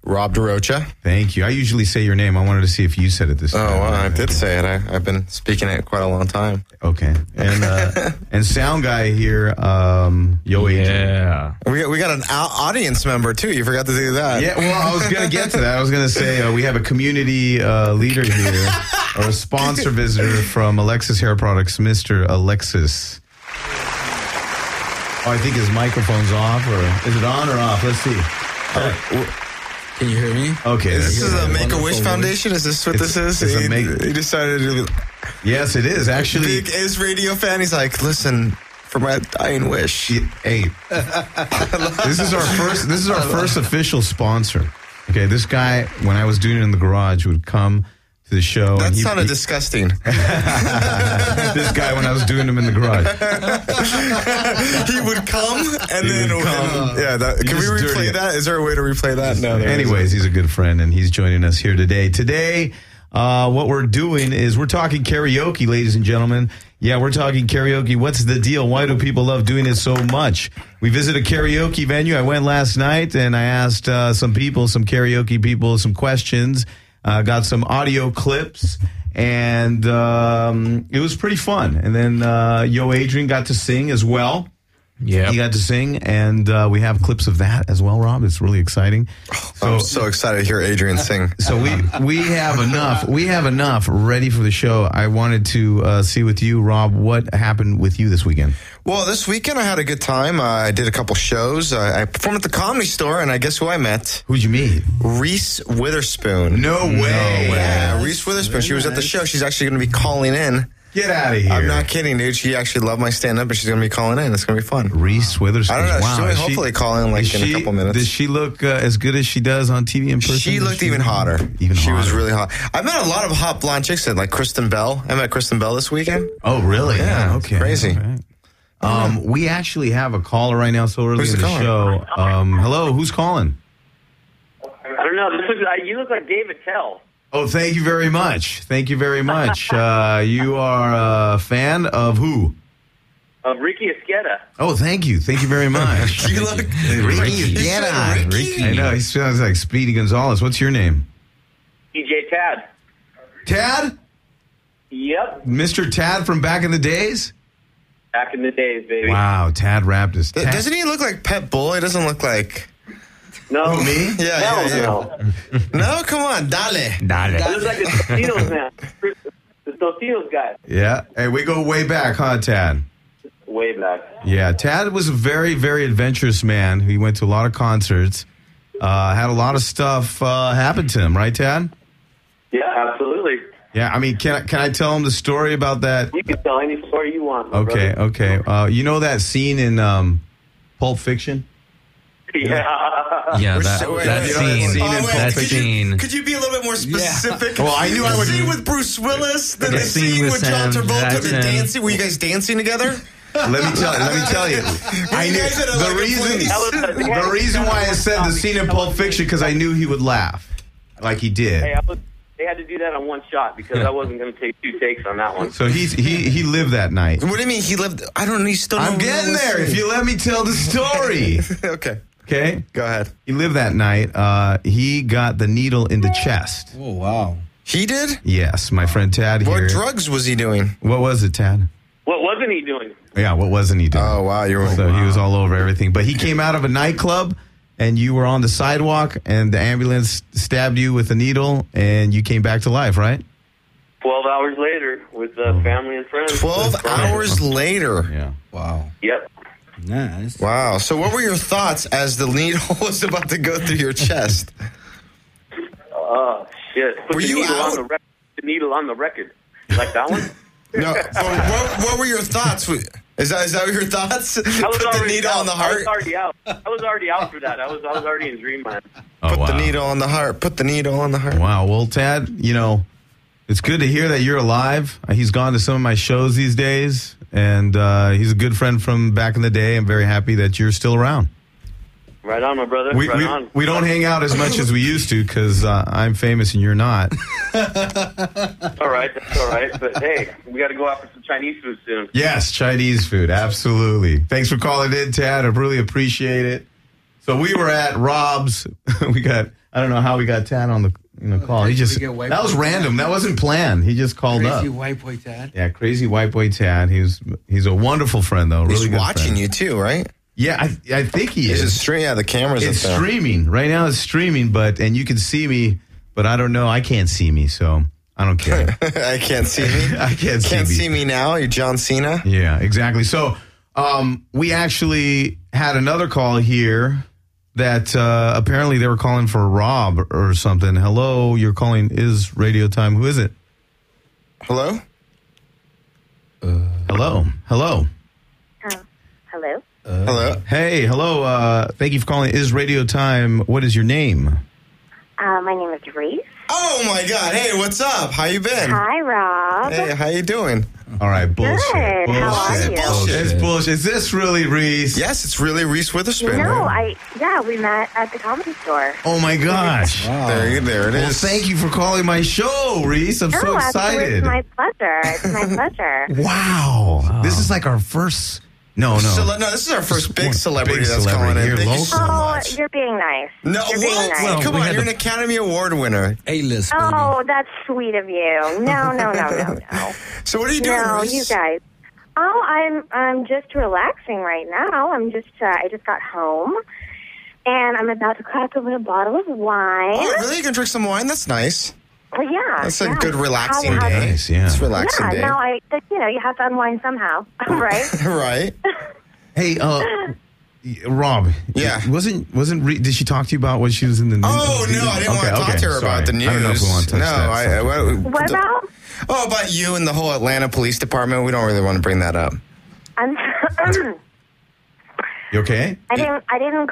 Rob DeRocha. Thank you. I usually say your name. I wanted to see if you said it this Oh, time. well, I did say it. I've been speaking it quite a long time. Okay. And sound guy here, Yo Adrian. Yeah. We got an audience member, too. You forgot to do that. Yeah, well, I was going to get to that. I was going to say we have a community leader here, or a sponsor visitor from Alexis Hair Products, Mr. Alexis. Oh, I think his microphone's off, or is it on or off? Let's see. Can you hear me? Okay. This is a Yeah, Make-A-Wish wonderful Foundation? Is this what this is? it's a He decided to be Yes, it is. Actually, big Is Radio fan. He's like, listen, for my dying wish. hey, this is our first official sponsor. Okay, this guy, when I was doing it in the garage, would come to the show. That and sounded disgusting. this guy, when I was doing him in the garage. He would come and He then would come. Can we Just dirty replay it. that? Is there a way to replay that? No. there Anyways, he's a good friend, and he's joining us here today. Today, what we're doing is we're talking karaoke, ladies and gentlemen. Yeah, we're talking karaoke. What's the deal? Why do people love doing it so much? We visited a karaoke venue. I went last night, and I asked some karaoke people, some questions. Got some audio clips, and it was pretty fun. And then Yo Adrian got to sing as well. Yeah. He got to sing, and we have clips of that as well, Rob. It's really exciting. I'm so excited to hear Adrian sing. So we have enough. We have enough ready for the show. I wanted to see with you, Rob, what happened with you this weekend. Well, this weekend I had a good time. I did a couple shows. I performed at the Comedy Store, and I guess who I met? Who'd you meet? Reese Witherspoon. No way. Yeah, Reese Witherspoon. She was at the show. She's actually going to be calling in. Get out of here. I'm not kidding, dude. She actually loved my stand-up, and she's going to be calling in. It's going to be fun. Reese Witherspoon. I don't know. Wow. She'll Is she- hopefully call in like is in a she- couple minutes. Does she look as good as she does on TV in person? She Does looked even hotter. Even She was hotter. really hot. I met a lot of hot blonde chicks, like Kristen Bell. I met Kristen Bell this weekend. Oh, really? Yeah, it's okay. crazy. Okay. We actually have a caller right now so early Who's in the the show. Hello, who's calling? I don't know. You look like David Tell. Oh, thank you very much. Thank you very much. You are a fan of who? Of Ricky Esqueda. Oh, thank you. Thank you very much. You look Ricky, get on. Ricky. I know, he sounds like Speedy Gonzalez. What's your name? DJ Tad. Tad? Yep. Mr. Tad from back in the days? Back in the days, baby. Wow, Tad Raptus. Tad. Doesn't he look like Pet Bull? He doesn't look like... No. me? Yeah, Hell yeah, yeah. no. No, come on, dale. I look like a Tostitos man. The Tostitos guy. Yeah. Hey, we go way back, huh, Tad? Way back. Yeah, Tad was a very, very adventurous man. He went to a lot of concerts. Had a lot of stuff happen to him, right, Tad? Yeah, absolutely. Yeah, I mean, can I tell him the story about that? You can tell any story you want. my Okay, brother. okay. You know that scene in Pulp Fiction? Yeah. Yeah, Wait, that wait, scene. oh, wait, That could scene. Could you be a little bit more specific? Well, I knew I would- The scene with Bruce Willis, the scene scene with with John Sam Travolta, the Jackson. dancing. Were you guys dancing together? Let me tell you. I you knew guys at a, the like, a reason. place? The reason why I said the scene in Pulp Fiction because I knew he would laugh, like he did. Hey, they had to do that on one shot because I wasn't going to take 2 takes on that one. So he lived that night. What do you mean he lived? I don't know. You still I'm don't getting know there. If you let me tell the story, Okay, okay. go ahead. He lived that night. He got the needle in the chest. Oh, wow. He did? Yes, my friend Tad here. What drugs was he doing? What was it, Tad? What wasn't he doing? Yeah, what wasn't he doing? Oh, wow. You were. So he was all over everything. But he came out of a nightclub, and you were on the sidewalk, and the ambulance stabbed you with a needle, and you came back to life, right? 12 hours later with family and friends. 12 hours later. Yeah. Wow. Yep. Nice. Wow. So what were your thoughts as the needle was about to go through your chest? Oh, shit. Put Were the you needle out? on the record. The needle on the record. Like that one? No. But what were your thoughts? Is that your thoughts? I was Put the already needle out. on the I heart. was already out. I was already out for that. I was already in dreamland. Oh, Put wow. the needle on the heart. Put the needle on the heart. Wow. Well, Tad, you know, it's good to hear that you're alive. He's gone to some of my shows these days, and he's a good friend from back in the day. I'm very happy that you're still around. Right on, my brother. We, right we, on. we don't hang out as much as we used to because I'm famous and you're not. That's all right. That's all right. But hey, we got to go out for some Chinese food soon. Yes, Chinese food. Absolutely. Thanks for calling in, Tad. I really appreciate it. So we were at Rob's. I don't know how we got Tad on the call. He just, We get that was white boy random. Tad. That wasn't planned. He just called Crazy up. white boy Tad. Yeah, crazy white boy Tad. He's a wonderful friend though. Really He's good watching friend. you too, right? Yeah, I think he Is it is. stream? Yeah, the camera's It's up there. streaming right now. It's streaming, and you can see me, but I don't know. I can't see me, so I don't care. I can't see me. I can't Can't see see me now. You're John Cena. Yeah, exactly. So we actually had another call here that apparently they were calling for Rob or something. Hello, you're calling Is Radio Time. Who is it? Hello? Hello. Hello. Hello? Hey, hello. Thank you for calling Is Radio Time. What is your name? My name is Reese. Oh, my God. Hey, what's up? How you been? Hi, Rob. Hey, how you doing? All right, bullshit. Good. How are Bullshit. you? Bullshit. It's bullshit. Is this really Reese? Yes, it's really Reese Witherspoon. No, right? we met at the comedy store. Oh my gosh. There it Well, is. thank you for calling my show, Reese. I'm so excited. It's my pleasure. It's my pleasure. Wow. This is like our first. No. No, this is our first big celebrity Big that's celebrity calling in. here, Thank you local. so Oh, much. you're being nice. No, You're being what? nice. Well, Come we on, had you're to- an Academy Award winner. A-list, baby. Oh, that's sweet of you. No. So what are you doing, No, Reese? you guys. Oh, I'm just relaxing right now. I just got home, and I'm about to crack open a bottle of wine. Oh, really? You can drink some wine? That's nice. Well, yeah, That's a yeah. good relaxing How- day. Nice, yeah. It's a relaxing Yeah, day. no, you have to unwind somehow, right? Right. Hey, Rob. Yeah. Did she talk to you about what she was in the news? Oh, no, I didn't want to talk to her about the news. I don't know if we want to touch that. What about? Oh, about you and the whole Atlanta Police Department. We don't really want to bring that up. I'm, You okay? I didn't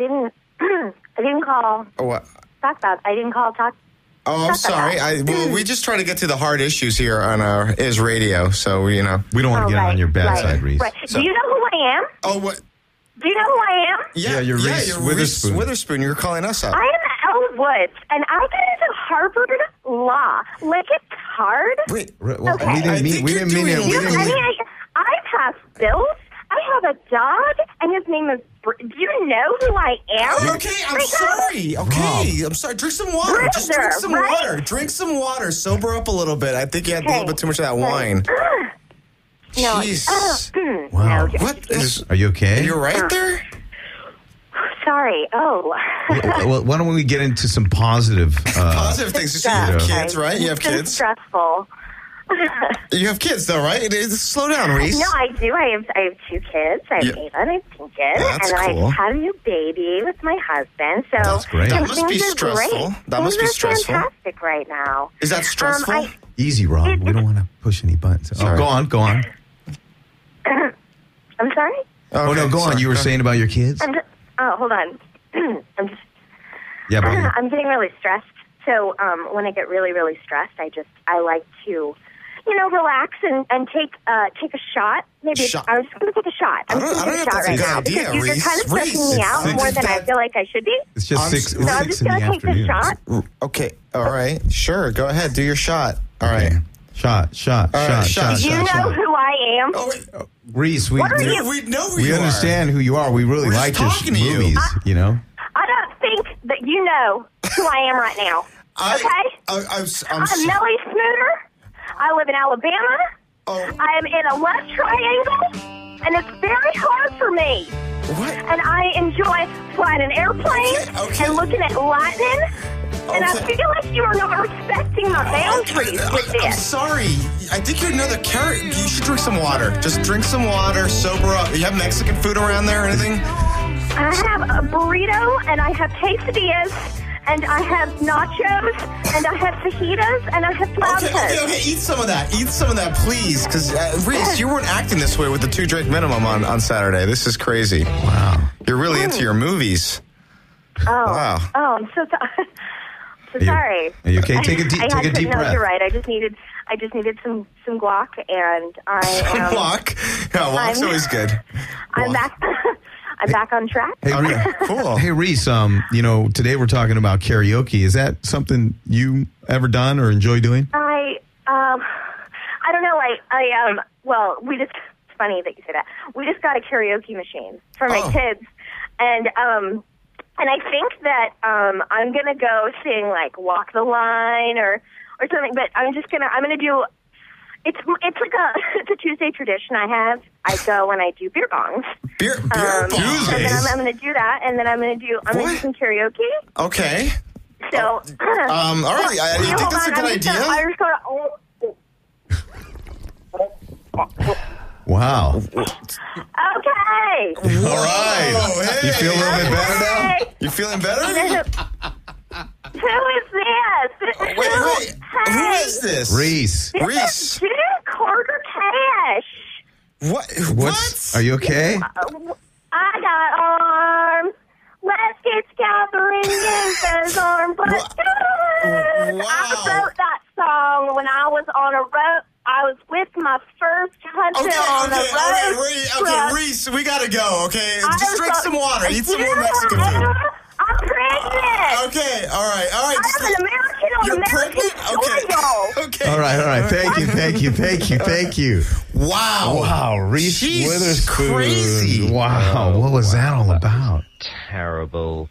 call. Oh, what? Talk about. I didn't call. Talk. Oh, I'm sorry. We just try to get to the hard issues here on our Is Radio, so We don't want to get on your bad side, Reese. Right. Do you know who I am? Oh, what? Do you know who I am? Yeah, you're Reese you're Witherspoon. Reese Witherspoon. You're calling us up. I am Elle Woods, and I got into Harvard Law. Like, it's hard. Wait, Well, Okay. we didn't mean it. I pass bills. I have a dog, and his name is. Do you know who I am? Oh, okay, I'm sorry. Okay, I'm sorry. Drink some water. Just drink some Right? water. Drink some water. Sober up a little bit. I think you had a little bit too much of that wine. No. Jeez. Wow. No, What is? Are you okay? You're right there. sorry. Oh. Well, why don't we get into some positive? Positive things. So you have Okay. kids, right? You have It's been kids. stressful. You have kids, though, right? Slow down, Reese. No, I do. I have 2 kids. I have Yeah. Ava and I have Tinkin. That's and cool. I had a new baby with my husband. So That's great. That must be things are stressful. great. That must be Things are stressful. fantastic right now. Is that stressful? Easy, Rob. We don't want to push any buttons. Oh, Sorry. go on. I'm sorry? Oh no, go on. You were saying about your kids? Hold on. I'm just. Yeah, buddy. I'm getting really stressed. So when I get really, really stressed, I like to, relax and take a shot. Maybe Shot. I'm just going to take a shot. I don't know taking if a shot that's a right good now idea, because you're Reese. kind of stressing me Reese, out it's more than I that- feel like I should be. It's just I'm six s- So I'm six just in the going to take afternoon. the shot. Okay. All right. Sure. Go ahead. Do your shot. All Okay. right. Shot. All right, shot. Do you know who I am? Oh, wait. Reese, What are you? We know who we you understand who you are. We really We're like just your talking to you. movies, you know? I don't think that you know who I am right now. are. Okay? I'm Melly Snooter. I live in Alabama. Oh, I am in a left triangle, and it's very hard for me. what? And I enjoy flying an airplane Okay. and looking at lightning. And I Okay. feel like you are not respecting my boundaries with I'm this. sorry. I think you're another carrot. You should drink some water. Just drink some water. Sober up. You have Mexican food around there or anything? I have a burrito, and I have quesadillas, and I have nachos, and I have fajitas, and I have flautas. Okay. Eat some of that. Eat some of that, please. Because, Reese, you weren't acting this way with the 2-drink minimum on Saturday. This is crazy. Wow. You're really into your movies. Wow. Oh, I'm so sorry. Sorry. Are you okay? Take a deep No, breath. you're right. I just needed some guac, and I am. Walk. Yeah, walk's I'm- always good. I'm back. I'm back on track. Hey, Okay, cool. Hey, Reese, today we're talking about karaoke. Is that something you ever done or enjoy doing? I don't know. Well, it's funny that you say that. We just got a karaoke machine for my Oh. kids, and And I think that I'm gonna go sing like "Walk the Line" or something. But I'm gonna do. It's like it's a Tuesday tradition I have. I go when I do beer bongs. Beer bongs. And then I'm gonna do that, and then I'm gonna do some karaoke. Okay. So, all right. I think that's a good idea. Wow. Okay. All right. Oh, hey. You feel a little bit better now? You feeling better? Who is this? Wait. Who is this? Reese. Reese. Dude, Carter Cash. What? Are you okay? I got arms. Let's get together and use those arms. I wrote that song when I was on a road. I was with my first husband on the road. Okay, Reese, we gotta go, okay? Just drink some water. Eat some more Mexican food. I'm pregnant. Okay, all right. I'm an American on You're American pregnant? soil. Okay. All right. Thank you. Wow. Reese She's Witherspoon. crazy. Wow. What was that all about? Terrible.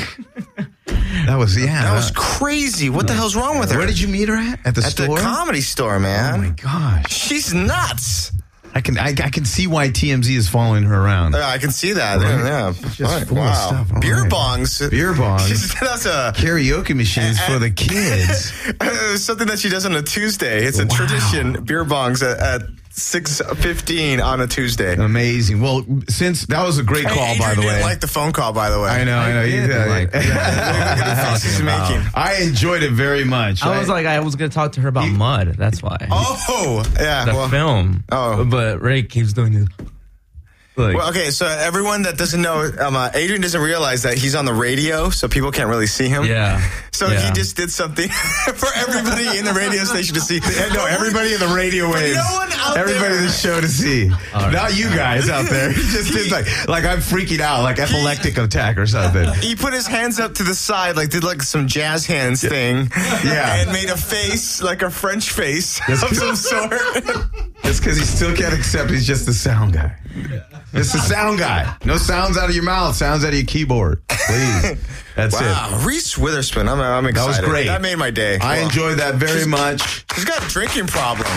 That was crazy. What the hell's wrong with her? Where did you meet her at? At the store? At the Comedy Store, man. Oh my gosh. She's nuts. I can see why TMZ is following her around. Yeah, I can see that. Right? Yeah. Just full of stuff. All Beer right. bongs. Beer bongs. That's a karaoke machines for the kids. something that she does on a Tuesday. It's a tradition. Beer bongs at 6:15 on a Tuesday. Amazing. Well, since that was a great call, by the way. Didn't like the phone call, by the way. I know. You did. Like, Look at the face he's making. I enjoyed it very much. I was going to talk to her about Mud. That's why. Oh, yeah. The film. Oh. But Ray keeps doing it. Like, Well, okay, so everyone that doesn't know, Adrian doesn't realize that he's on the radio, so people can't really see him. yeah. So he just did something for everybody in the radio station to see. No, everybody in the radio waves. no one out everybody there. in the show to see. Not you guys out there. He just did like I'm freaking out, like epileptic attack or something. He put his hands up to the side, did some jazz hands thing. Yeah. And made a face, like a French face That's of good. some sort. It's because he still can't accept he's just the sound guy. It's the sound guy. No sounds out of your mouth, sounds out of your keyboard. Please. That's it. Wow, Reese Witherspoon. I'm excited. That was great. That made my day. I Well, enjoyed that very much. She's got a drinking problem.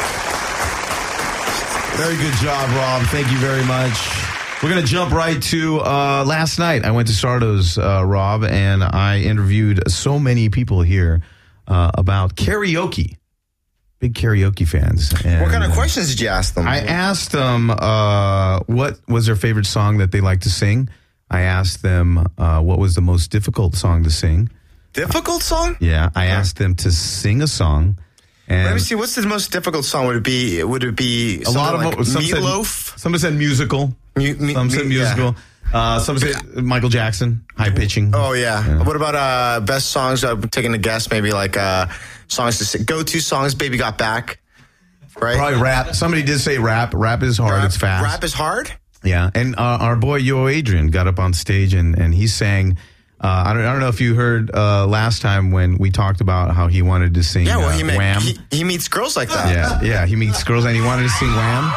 Very good job, Rob. Thank you very much. We're going to jump right to last night. I went to Sardo's, Rob, and I interviewed so many people here about karaoke. Big karaoke fans. And What kind of questions did you ask them? I asked them what was their favorite song that they like to sing. I asked them what was the most difficult song to sing. Difficult song? Yeah, I asked them to sing a song. And Let me see. What's the most difficult song? Would it be a lot of like some Meatloaf? Somebody said musical. Some said musical. Some said Michael Jackson, high pitching. Oh yeah. What about best songs? I'm taking a guess. Maybe like songs to sing. Go-to songs. Baby Got Back. Right. Probably rap. Somebody did say rap. Rap is hard. It's fast. Rap is hard. Yeah, and our boy Yo Adrian got up on stage and he sang. I don't know if you heard last time when we talked about how he wanted to sing. Yeah. Well, Wham. he meets girls like that. Yeah, he meets girls and he wanted to sing Wham.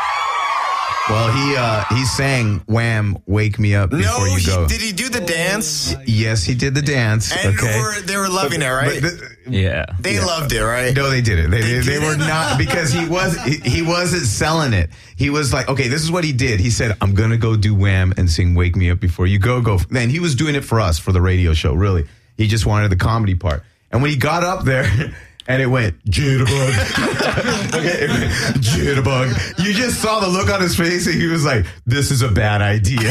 Well, he sang Wham, Wake Me Up Before You Go. Did he do the dance? Yes, he did the dance. And okay. they were loving it, right? Yeah. They loved it, right? No, they didn't. They were not, because he wasn't selling it. He was like, okay, this is what he did. He said, I'm going to go do Wham and sing Wake Me Up Before You Go. And he was doing it for us, for the radio show, really. He just wanted the comedy part. And when he got up there and it went, jitterbug. Okay, jitterbug. You just saw the look on his face and he was like, this is a bad idea.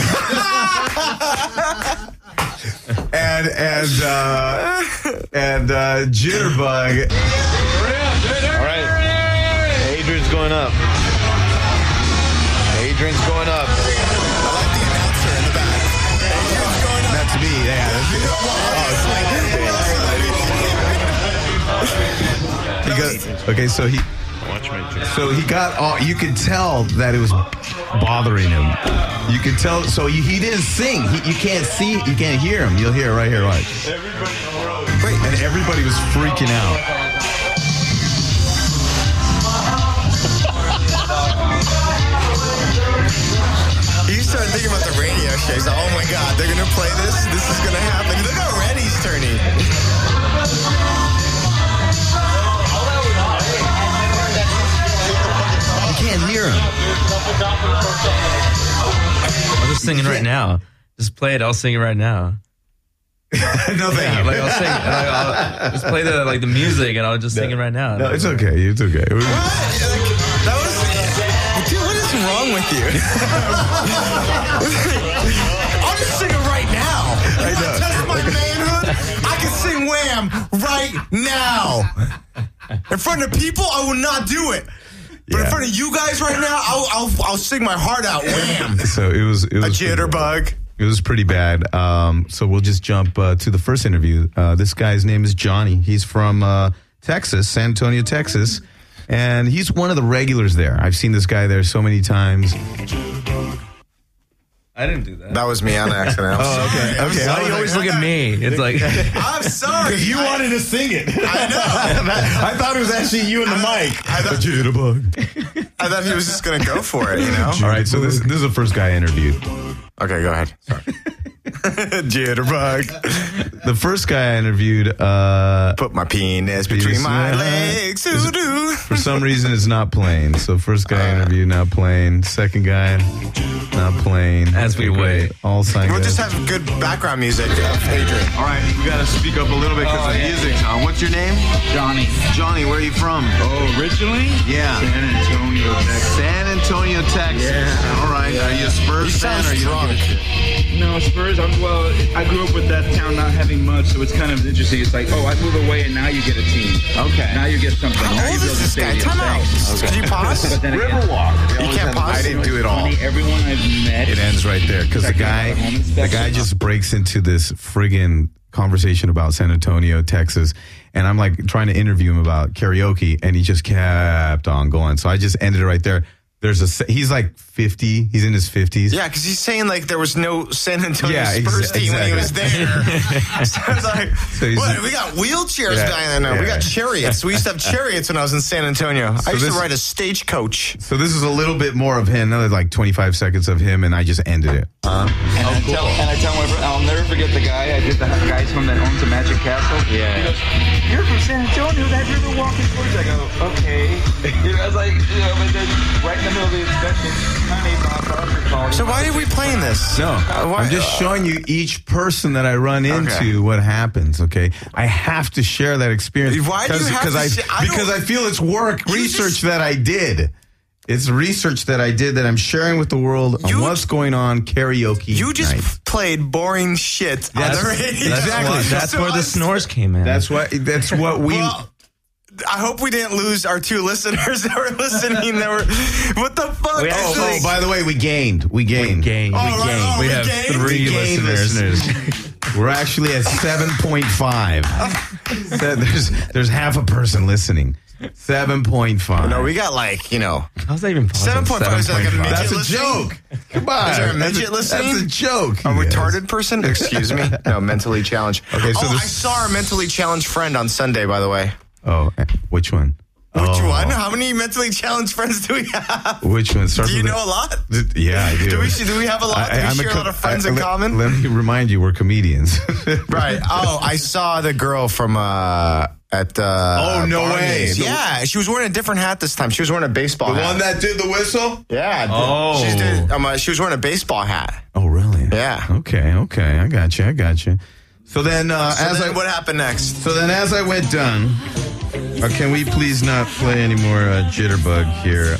and jitterbug. All right. Adrian's going up. Adrian's going up. I like the announcer in the back. That's me. Yeah. Okay, so he got all, you could tell that it was bothering him. You could tell, so he didn't sing. You can't see, you can't hear him. You'll hear it right here, watch. And everybody was freaking out. He used started thinking about the radio show. He's like, oh my God, they're going to play this? This is going to happen. Look how red he's turning. You can't hear him. I'm just singing right now. Just play it. I'll sing it right now. No, thank you. Like I'll sing. I'll just play the music, and I'll just sing it right now. No, it's okay. It's okay. What? That was... Dude, what is wrong with you? I'll just sing it right now. I know. Test my manhood. I can sing Wham right now. In front of people, I will not do it. But in front of you guys right now, I'll sing my heart out. Wham. So it was a jitterbug. It was pretty bad. So we'll just jump to the first interview. This guy's name is Johnny. He's from Texas, San Antonio, Texas. And he's one of the regulars there. I've seen this guy there so many times. I didn't do that. That was me on accident. Oh, okay. Okay. Why do you always look at me? It's like I'm sorry. You wanted to sing it. I know. I thought it was actually you and the mic. I thought he was just going to go for it, you know? All right, so this is the first guy I interviewed. Okay, go ahead. Sorry. Jitterbug. The first guy I interviewed... Put my penis between my legs. For some reason, it's not playing. So first guy I interviewed, not playing. Second guy, not playing. As we wait. All signed. We'll just have good background music, Adrian. All right, we got to speak up a little bit because the music's on. What's your name? Johnny. Johnny, where are you from? Oh, originally? Yeah. San Antonio, Texas. San Antonio, Texas. Yeah. All right. Are you a Spurs fan or you don't give a shit? No, Spurs. I grew up with that town not having much, so it's kind of interesting. It's like, oh, I move away and now you get a team. Okay. Now you get something. How Now you old build is a this guy? stadium. Time out. Thanks. Can you pause? But then again, Riverwalk. You can't pause. I didn't do it all. funny, everyone I've met. It ends right there because the guy just breaks into this friggin' conversation about San Antonio, Texas, and I'm like trying to interview him about karaoke, and he just kept on going. So I just ended it right there. He's like 50. He's in his 50s. Yeah, because he's saying like there was no San Antonio Yeah, Spurs team when he was exactly. there. So I was like, he's- what? We got wheelchairs Yeah, down there now. We yeah. got chariots. We used to have chariots when I was in San Antonio. I used this- to ride a stagecoach. So this is a little bit more of him, another like 25 seconds of him, and I just ended it. And I tell my friend, I'll never forget the guy. I did the guy's home that owns the Magic Castle. Yeah. He goes, "You're from San Antonio, that river walking towards." I go, "Okay." I was like, but then right in the middle of the inspection, honey, Bob Barker called. So why are we playing this? No, why- I'm just showing you each person that I run into what happens. Okay, I have to share that experience. Why do you have to share- because I feel it's work research that I did. It's research that I did that I'm sharing with the world on what's going on karaoke. You just night. played boring shit on the radio. That's where the snores came in. That's what we. Well, I hope we didn't lose our 2 listeners that were listening. What the fuck? Oh, by the way, we gained. We gained. We have gained? 3 We gained listeners. We're actually at 7.5. There's half a person listening. 7.5. No, we got like, How's that even possible? 7.5 is like a midget That's a listening? joke. Come on. Is there a midget listening? That's a joke. A retarded person? Excuse me? No, mentally challenged. Okay, so I saw our mentally challenged friend on Sunday, by the way. Oh, which one? Which one? How many mentally challenged friends do we have? Which one? Do you know a lot? Yeah, I do. Do we have a lot? Do we share a lot of friends in common? Let me remind you, we're comedians. Right. Oh, I saw the girl from at Oh, no Barney's. way. Yeah, she was wearing a different hat this time. She was wearing a baseball hat. that did the whistle? Yeah. Oh. She was wearing a baseball hat. Oh, really? Yeah. Okay. I got you. So then, what happened next? So then, as I went done, can we please not play any more Jitterbug here?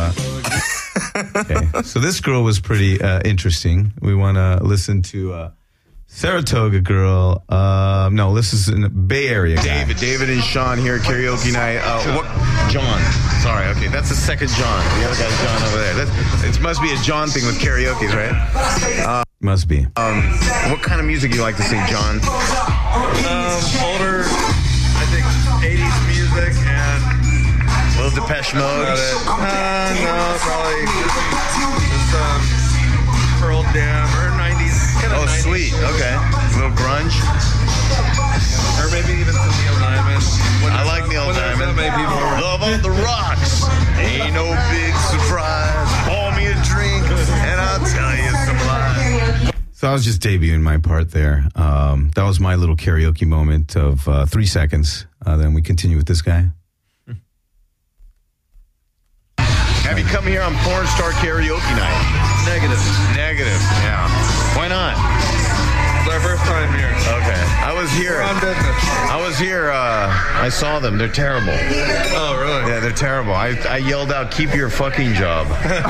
Okay. So this girl was pretty interesting. We want to listen to Saratoga girl. No, this is in the Bay Area guy. David and Sean here at karaoke night. John. Sorry. Okay, that's the second John. The other guy's John over there. It must be a John thing with karaoke, right? Must be. What kind of music do you like to sing, John? Older, I think 80s music and A little Depeche Mode. no, probably just Pearl Jam or 90s. Oh, 90s. sweet. Okay. A little grunge. Or maybe even some Neil Diamond. I like Neil Diamond. Love on the rocks. Ain't no big surprise. Pour me a drink and I'll tell you So I was just debuting my part there. That was my little karaoke moment of 3 seconds. Then we continue with this guy. Have you come here on Porn Star Karaoke Night? Negative. Negative, yeah. Why not? It's our first time here. Okay. I was here. We're on business. I was here. I saw them. They're terrible. Oh, really? Yeah, they're terrible. I yelled out, "Keep your fucking job."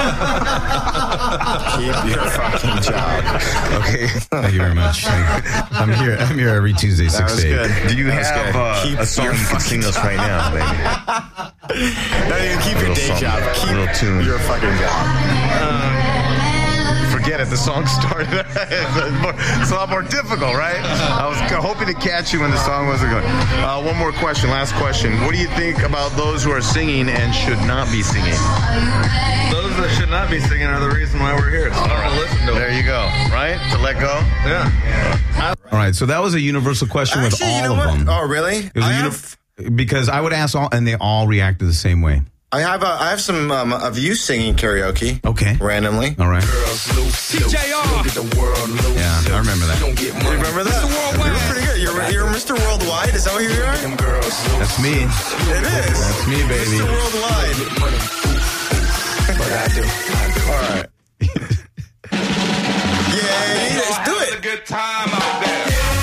Keep your fucking job. Okay. Thank you very much. I'm here every Tuesday, 6 That was to 8. good. Do you That have was good. a song you can sing us right now, baby? Not even keep your Little day something. job. Keep Little tune. your fucking job. Forget it. The song started. It's a lot more difficult, right? I was hoping to catch you when the song wasn't going. One more question. Last question. What do you think about those who are singing and should not be singing? Those that should not be singing are the reason why we're here. So I don't want to listen to them. There you go. Right? To let go? Yeah. All right, so that was a universal question with Actually, you all know of what? them. Oh, really? It was because I would ask all, and they all reacted the same way. I have some of you singing karaoke. Okay. Randomly. All right. TJR. Yeah, I remember that. You remember that? You're pretty good. You're Mr. Worldwide. Is that what you are? That's me. It is. That's me, baby. Mr. Worldwide. All right. Yeah, let's do it. Good time out there.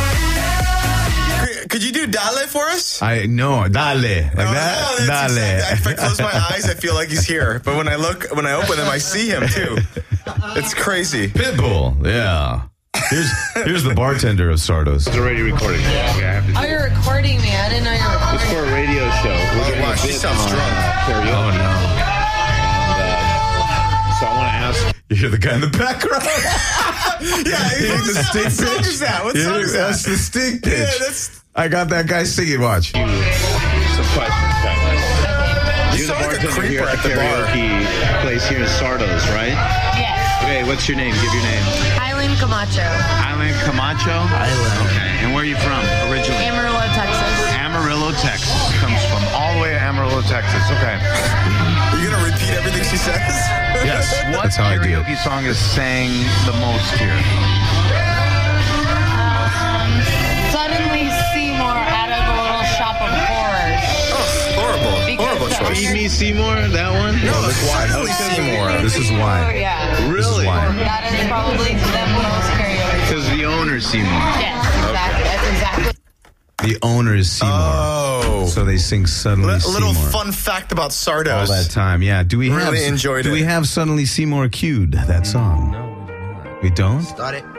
Could you do Dale for us? I know, dale like that. No, Dale. If I close my eyes, I feel like he's here. But when I open them, I see him too. It's crazy. Pitbull. Yeah. Here's the bartender of Stardust. It's already recording. Oh, you're recording me. I didn't know you were recording. It's for a radio show. We're doing wow, a she bit sounds on, drunk. Karaoke. Oh no. So I want to ask. You hear the guy in the background? Yeah, You hear the stick what song pitch? is that? What You song hear- is that? That's the stick pitch. Yeah, that's. I got that guy singing. Watch. Some questions, guys. You're the sound like a bartender here creeper at at the the bar. karaoke place here in Stardust, right? Yes. Okay, what's your name? Give your name. Eileen Camacho, Eileen Camacho? Eileen. Okay, and where are you from originally? Amarillo, Texas. Amarillo, Texas. Comes from all the way to Amarillo, Texas. Okay. Are you gonna repeat everything she says? Yes. What That's how I do it. karaoke song is sang the most here? Suddenly Seymour out of the Little Shop of Horrors. Oh, horrible Because choice. Feed Me Seymour, that one? No, that's why. Holy Seymour. This is why. Yeah. This is Really? why. That is probably the most karaoke. Because the owner's Seymour. Yes, exactly. That's exactly. The owner is Seymour. Oh. So they sing Suddenly A little Seymour. fun fact about All Stardust. that time. Yeah. Do we Really have enjoyed Do it. we have Suddenly Seymour cued that song? No, we do not. We don't? Start it.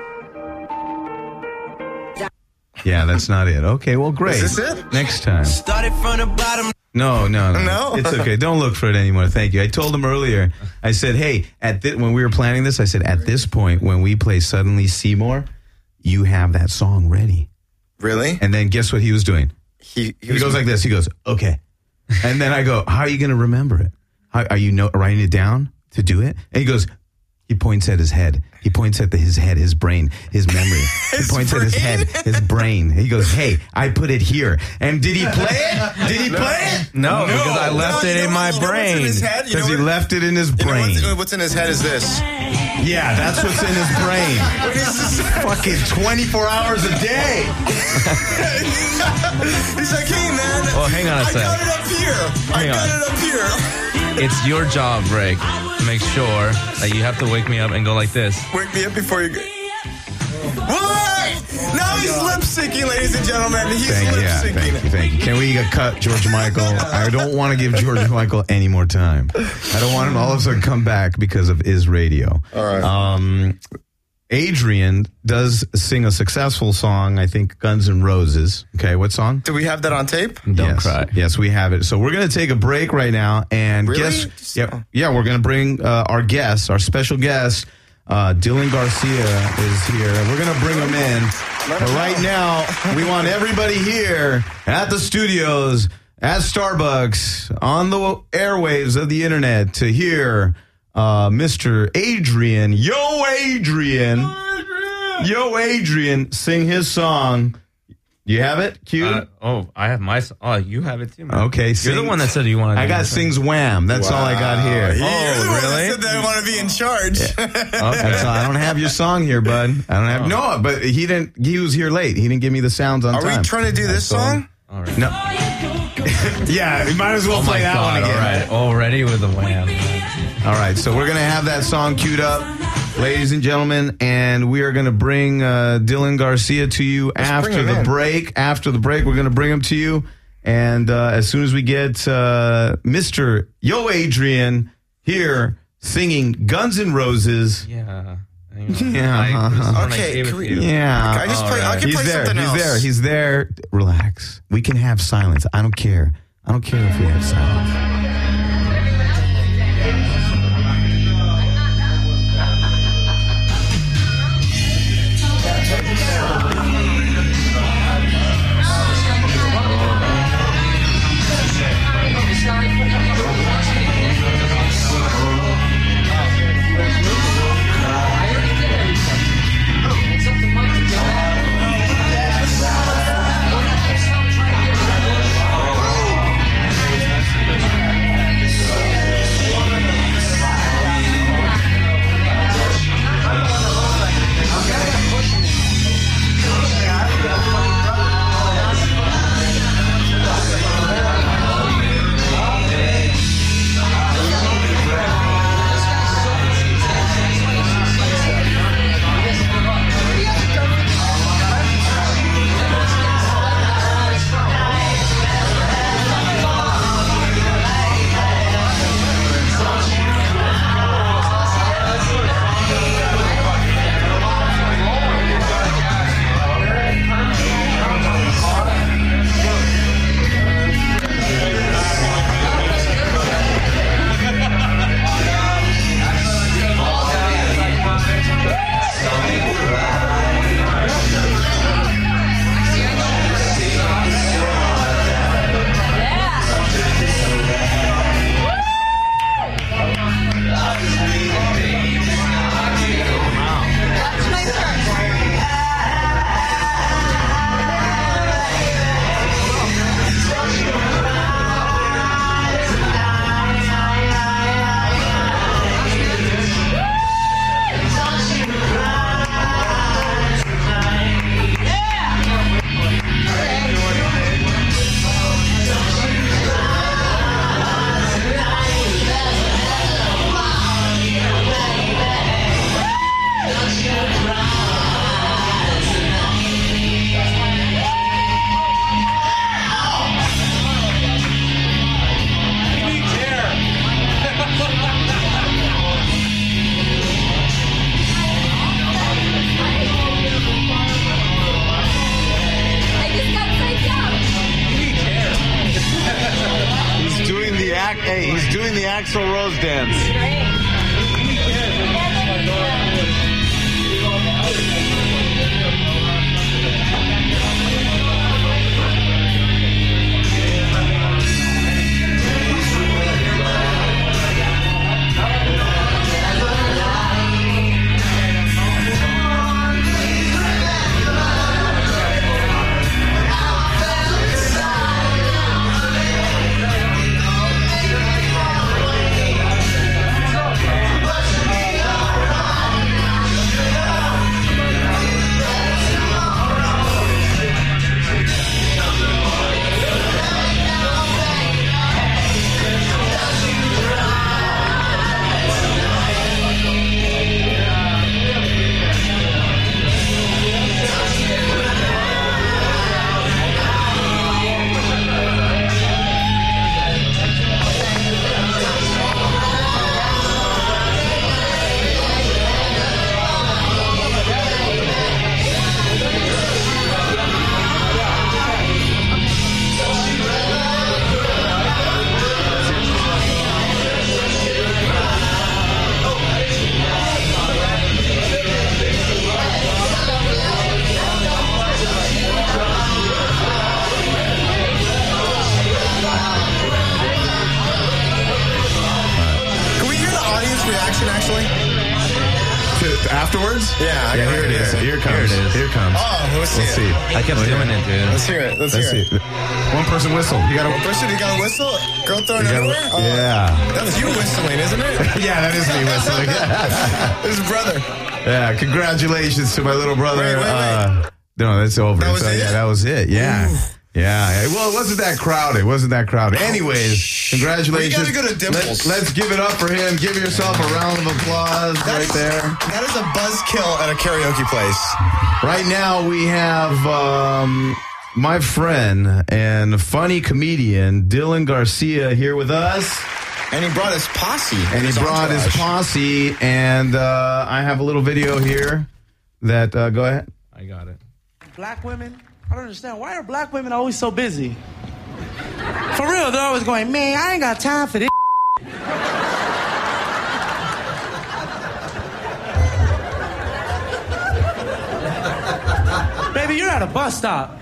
Yeah, that's not it. Okay, well, great. Is this it? Next time. Started from the bottom. No. No? It's okay. Don't look for it anymore. Thank you. I told him earlier. I said, hey, when we were planning this, I said, at this point, when we play Suddenly Seymour, you have that song ready. Really? And then guess what he was doing? He He goes like this. He goes, okay. And then I go, how are you going to remember it? How, are you writing it down to do it? And he goes, he points at his head. He points at his head, his brain, his memory. His he points at his brain? head, his brain. He goes, hey, I put it here. And did he play it? Did he play it? No, because I left it in my brain. Because he left it in his brain. What's in his head is this. Yeah, that's what's in his brain. What is this? Fucking 24 hours a day. He's like, hey, man. Well, hang on a I sec. got it up here. I Hang got on. it up here. It's your job, Rick, to make sure that you have to wake me up and go like this. Wake me up before you go. What? Now he's lip syncing, ladies and gentlemen. He's lip syncing. Thank you. Can we cut George Michael? I don't want to give George Michael any more time. I don't want him to all of a sudden come back because of Is Radio. All right. Adrian does sing a successful song, I think Guns N' Roses. Okay, what song? Do we have that on tape? Don't cry. Yes, we have it. So we're going to take a break right now. And Really? guess, yeah, we're going to bring our guest, our special guest, Dylan Garcia is here. We're going to bring him in. But right now, we want everybody here at the studios, at Starbucks, on the airwaves of the internet to hear Mr. Adrian, Yo Adrian, sing his song. You have it, Q? I have my. Oh, you have it too, man. Okay, You're the one that said you want to. I got Sings Wham. That's all I got here. You're the one that really? said that I want to be in charge. That's all. I don't have your song here, bud. I don't have no, but he didn't. He was here late. He didn't give me the sounds on Are time. we trying to do this song? All right. No. Yeah, we might as well play that one again. All right, already with the Wham. All right, so we're gonna have that song queued up, ladies and gentlemen, and we are gonna bring Dylan Garcia to you after the break. After the break, we're gonna bring him to you, and as soon as we get Mr. Yo Adrian here singing Guns N' Roses. Yeah. Yeah. Okay. Yeah. I just play. I can play something else. He's there. Relax. We can have silence. I don't care. I don't care if we have silence. He's doing the Axl Rose dance. Yeah, Yeah, here it is. Here it comes. Here it comes. Oh, let's see. Let's see. I kept doing it, dude. Let's hear it. Let's hear it. One person whistle. You got One to. person, you got a whistle? Girl throwing underwear? Oh, Yeah. that was you whistling, isn't it? Yeah, that is me whistling. His brother. Yeah, congratulations to my little brother. Wait. No, that's over. That was it? Yeah, that was it. Yeah. Yeah. Well, it wasn't that crowded. Anyways, congratulations. We gotta go to Dimples. Let's give it up for him. Give yourself a round of applause right there. That is a buzzkill at a karaoke place. Right now we have my friend and funny comedian Dylan Garcia here with us. And he brought his posse. And I have a little video here that, go ahead. I got it. Black women, I don't understand. Why are black women always so busy? For real, they're always going, man, I ain't got time for this. Baby, you're at a bus stop.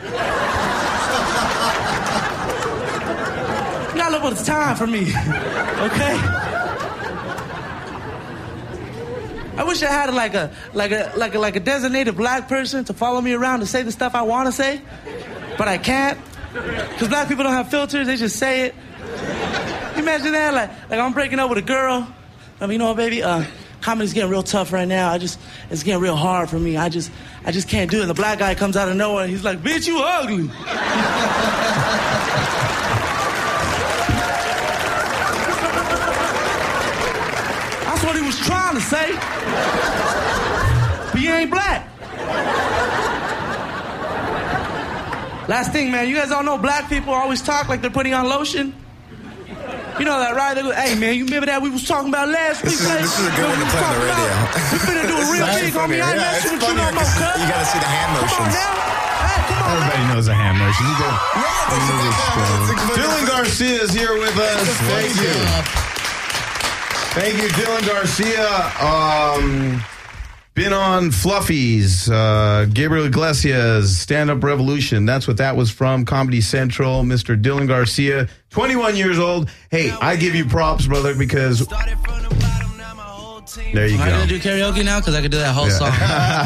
You got a little bit of time for me, okay? I wish I had like a designated black person to follow me around to say the stuff I want to say, but I can't, because black people don't have filters. They just say it. You imagine that? Like I'm breaking up with a girl. I mean, you know what, baby? Comedy's getting real tough right now. It's getting real hard for me. I just can't do it. And the black guy comes out of nowhere and he's like, bitch, you ugly. That's what he was trying to say. But you ain't black. Last thing, man, you guys all know black people always talk like they're putting on lotion. You know that, right? They go, hey, man, you remember that we was talking about last week? This is a good one to play on the radio. We finna do a real big on me. I ain't messing with you no more, cuz. You gotta see the hand Come on motions. now. Hey, come on. Everybody knows a hand motion. Dylan Garcia is here with us. Thank you. Thank you, Dylan Garcia. Been on Fluffies, Gabriel Iglesias, Stand Up Revolution. That's what that was from. Comedy Central, Mr. Dylan Garcia, 21 years old. Hey, I give you props, brother, because there you Am I go. gonna do karaoke now? Because I could do that whole song.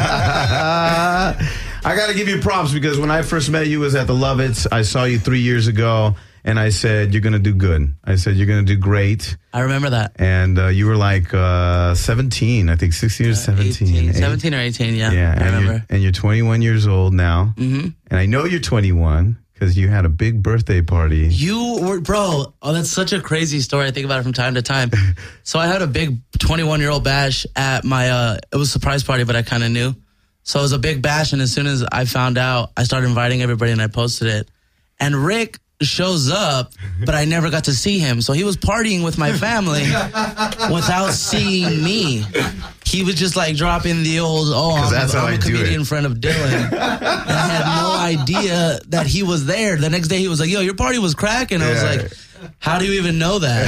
I got to give you props because when I first met you was at the Lovitz. I saw you 3 years ago, and I said, you're going to do good. I said, you're going to do great. I remember that. And you were like 17, I think 16 or 17. 17 or 18, yeah. Yeah, I remember. And you're 21 years old now. Mm-hmm. And I know you're 21 because you had a big birthday party. You were, bro, that's such a crazy story. I think about it from time to time. So I had a big 21-year-old bash at my, it was a surprise party, but I kind of knew. So it was a big bash, and as soon as I found out, I started inviting everybody, and I posted it. And Rick shows up, but I never got to see him. So he was partying with my family without seeing me. He was just like dropping the old, I'm a comedian friend of Dylan. And I had no idea that he was there. The next day he was like, yo, your party was cracking. I was like, how do you even know that?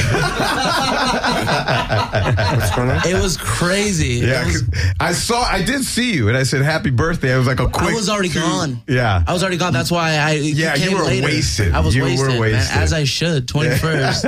What's going on? It was crazy. Yeah, I did see you, and I said happy birthday. It was like a quick. I was already gone. Yeah, I was already gone. That's why you were later. wasted. I was you wasted, were wasted. man, as I should. 21st.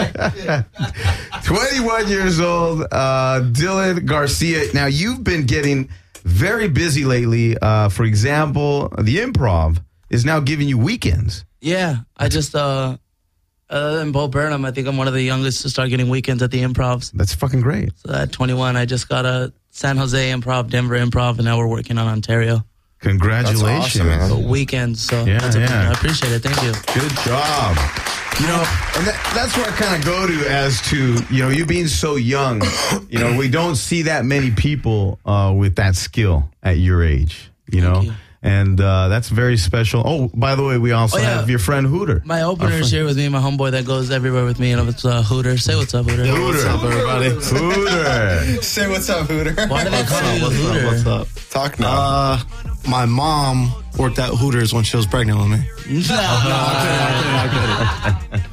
21 years old, Dylan Garcia. Now you've been getting very busy lately. For example, the Improv is now giving you weekends. Yeah, I just other than Bo Burnham, I think I'm one of the youngest to start getting weekends at the Improvs. That's fucking great. So at 21, I just got a San Jose Improv, Denver Improv, and now we're working on Ontario. Congratulations. That's awesome, man. Weekends, so Yeah, I appreciate it. Thank you. Good job. You know, and that's where I kind of go to as to, you being so young. We don't see that many people with that skill at your age, you know. you. And that's very special. Oh, by the way, we also have your friend Hooter. My opener's here with me, my homeboy that goes everywhere with me, and it's Hooter. Say what's up, Hooter. Hooter. What's up, everybody? Hooter. Say what's up, Hooter. Why do they call you Hooter? What's up? Talk now. My mom worked at Hooters when she was pregnant with me. No.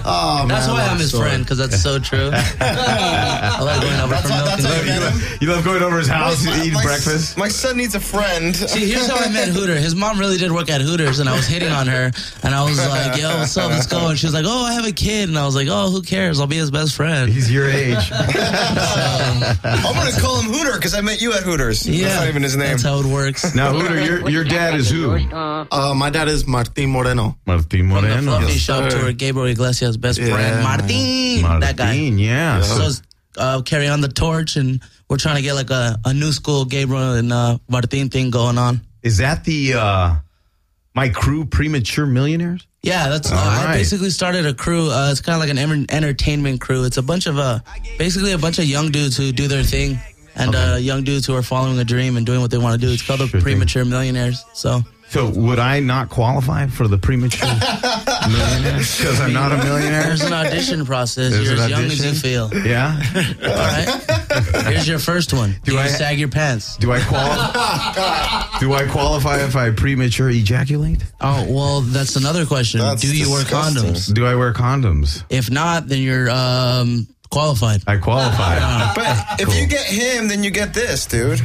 Oh, That's man, why I I'm his love friend, because that's so true. I like going over for milk. You love going over his house and eating my breakfast? My son needs a friend. See, here's how I met Hooter. His mom really did work at Hooters, and I was hitting on her, and I was like, yo, what's up, let's go. And she was like, oh, I have a kid. And I was like, oh, who cares? I'll be his best friend. He's your age. I'm going to call him Hooter because I met you at Hooters. Yeah, That's not even his name. That's how it works. Now, Hooter, your dad is who? My dad is Martin Moreno. Martin From the Moreno. Fluffy Shop tour, Gabriel Iglesias' best friend, Martin. That guy. Yeah. So carry on the torch, and we're trying to get like a new school Gabriel and Martin thing going on. Is that the My Crew Premature Millionaires? Yeah, that's. All I right. basically started a crew. It's kind of like an entertainment crew. It's a bunch of basically a bunch of young dudes who do their thing, and young dudes who are following a dream and doing what they want to do. It's called the Premature Millionaires. So would I not qualify for the Premature Millionaires because I'm not a millionaire? There's an audition process. There's You're an as young as you audition? feel. Yeah. All right. Here's your first one. Do you sag your pants? Do I qualify? Do I qualify if I premature ejaculate? Oh, well, that's another question. Do you wear condoms? Do I wear condoms? If not, then you're qualified. I qualify. But if you get him, then you get this, dude.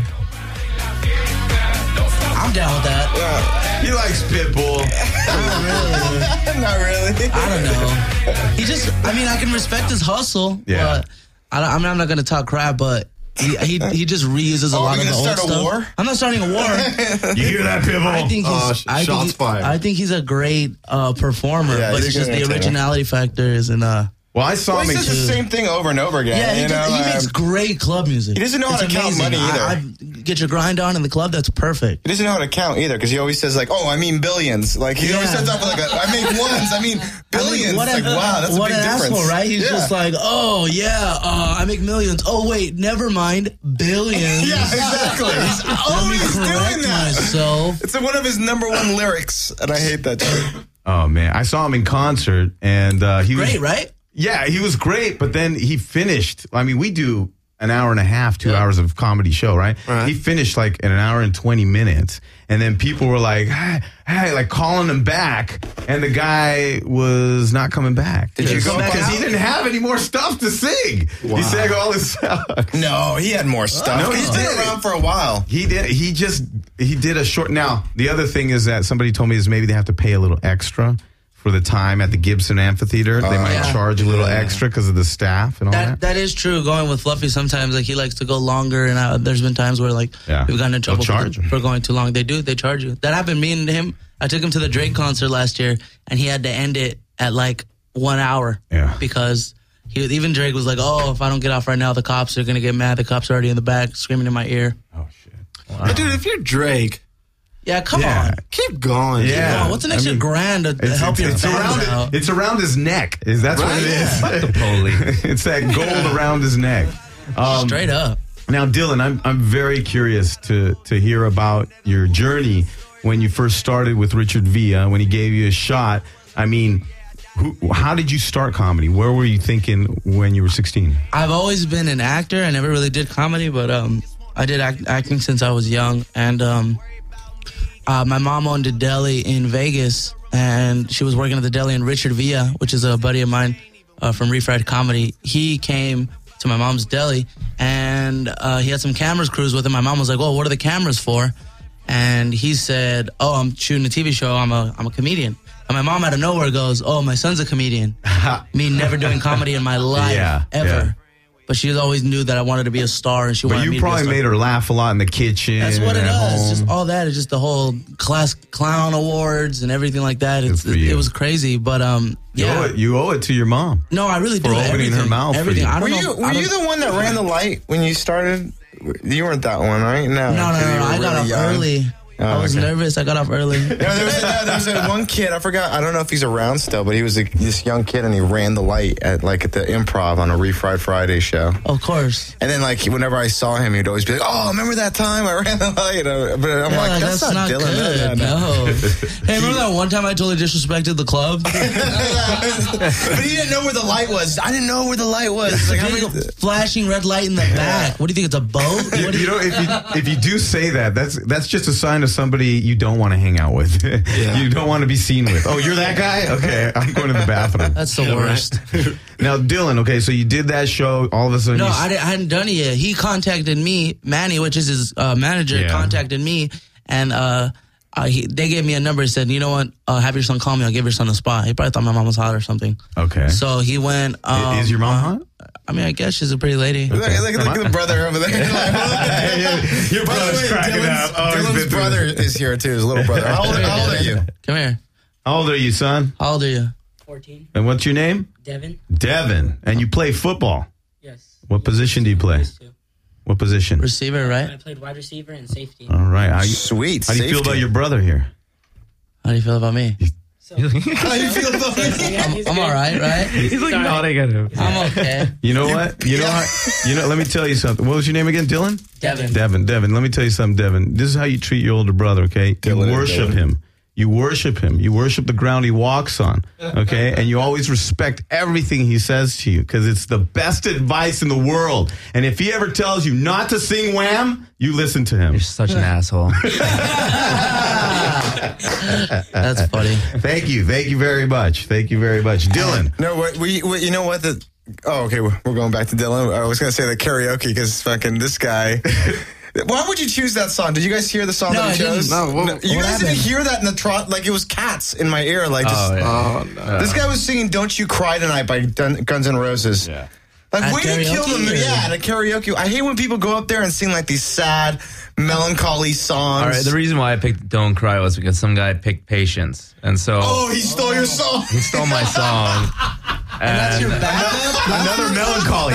I'm down with that. He likes Pitbull. Not really. I don't know. He just, I mean, I can respect his hustle. Yeah. But I'm not going to talk crap, but he just reuses a lot of the old start a stuff. war? I'm not starting a war. You hear that, Pitbull? I think he's, I think he's a great performer, Yeah, but he's it's a just good the entertainer. originality factor isn't. Well, I saw He him. says the same thing over and over again. Yeah, you he makes great club music. He doesn't know how It's to count amazing. money either. I get your grind on in the club. That's perfect. He doesn't know how to count either because he always says like, "Oh, I mean billions." Like he always starts off with like, "I make ones." I mean billions. What Like, wow, that's a what big an difference. asshole, right? He's Yeah. just like, oh yeah, I make millions. Oh wait, never mind, billions. Yeah, exactly. He's always doing that. Myself. It's one of his number one lyrics, and I hate that shit. Oh man, I saw him in concert, and he was Great, right? Yeah, he was great, but then he finished. I mean, we do an hour and a half, 2 hours of comedy show, right? He finished like in an hour and 20 minutes. And then people were like, hey, like calling him back. And the guy was not coming back. Did you go back? Because he didn't have any more stuff to sing. He sang all his stuff. No, he had more stuff. No, He's he been did. around for a while. He did. He did a short. Now, the other thing is that somebody told me is maybe they have to pay a little extra for the time at the Gibson Amphitheater. They might charge a little extra because of the staff and all that. That is true. Going with Fluffy, sometimes like he likes to go longer, and there's been times where like we've gotten in trouble for going too long. They charge you. That happened. Me and him. I took him to the Drake concert last year, and he had to end it at like 1 hour. Yeah. Because even Drake was like, "Oh, if I don't get off right now, the cops are gonna get mad. The cops are already in the back screaming in my ear." Oh shit! Wow. But dude, if you're Drake. Yeah, come on. Keep going. Yeah. What's an extra grand to help your fans out? It's around his neck. That's what it is. Fuck the police. It's that gold around his neck. Straight up. Now, Dylan, I'm very curious to hear about your journey when you first started with Richard Villa, when he gave you a shot. I mean, how did you start comedy? Where were you thinking when you were 16? I've always been an actor. I never really did comedy, but I did acting since I was young. And my mom owned a deli in Vegas, and she was working at the deli. And Richard Villa, which is a buddy of mine from Refried Comedy, he came to my mom's deli, and he had some cameras crews with him. My mom was like, "Well, what are the cameras for?" And he said, "Oh, I'm shooting a TV show. I'm a comedian." And my mom out of nowhere goes, "Oh, my son's a comedian." Me never doing comedy in my life, ever. Yeah. But she always knew that I wanted to be a star, and she wanted me to be a star. But you probably made her laugh a lot in the kitchen. That's what it at does. home. Just all that. It's just the whole class clown awards and everything like that. It was crazy, but yeah. You owe it to your mom. No, I really do. For opening her mouth. Everything. For you. I don't know. Were you the one that ran the light when you started? You weren't that one, right? No. No. I got off early. I was nervous. I got off early. There was that one kid. I forgot. I don't know if he's around still, but he was this young kid, and he ran the light at the Improv on a Refried Friday show. Of course. And then whenever I saw him, he'd always be like, "Oh, remember that time I ran the light?" But I'm like, "That's not Dylan." Good. No. Hey, remember that one time I totally disrespected the club? But he didn't know where the light was. I didn't know where the light was. Like, flashing red light in the back. What do you think? It's a boat? You know, if you do say that, that's just a sign of to somebody you don't want to hang out with. You don't want to be seen with. Oh, you're that guy? Okay, I'm going to the bathroom. That's the worst. Now, Dylan, okay, so you did that show. All of a sudden, No, I hadn't done it yet. He contacted me. Manny, which is his manager, contacted me, and they gave me a number. He said, you know what, have your son call me. I'll give your son a spot. He probably thought my mom was hot or something. Okay. So he went. Is your mom hot? I mean, I guess she's a pretty lady. Look at the brother over there. Your brother's cracking up. Dylan's brother is here too, his little brother. How old are you? Come here. How old are you, son? How old are you? 14. And what's your name? Devin. Devin. And you play football? Yes. What position do you play? What position? Receiver, right? I played wide receiver and safety. All right. Sweet. How do you feel about your brother here? How do you feel about me? So, how do you feel about me? I'm all right? He's like nodding at him. I'm okay. You know what? Let me tell you something. What was your name again? Dylan? Devin. Devin. Let me tell you something, Devin. This is how you treat your older brother, okay? You worship him. You worship him. You worship the ground he walks on, okay? And you always respect everything he says to you because it's the best advice in the world. And if he ever tells you not to sing Wham, you listen to him. You're such an asshole. That's funny. Thank you very much. Dylan. No, you know what? Okay, we're going back to Dylan. I was going to say the karaoke because fucking this guy. Why would you choose that song? Did you guys hear the song that he chose? No, you guys didn't hear that in the trot? Like it was cats in my ear. Like, no. This guy was singing "Don't You Cry Tonight" by Guns N' Roses. Yeah. Like, At way to kill them. karaoke, or- Yeah, at a karaoke. I hate when people go up there and sing like these sad, melancholy songs. All right, the reason why I picked Don't Cry was because some guy picked Patience. And so he stole your song. he stole my song. And that's your backup? Another melancholy.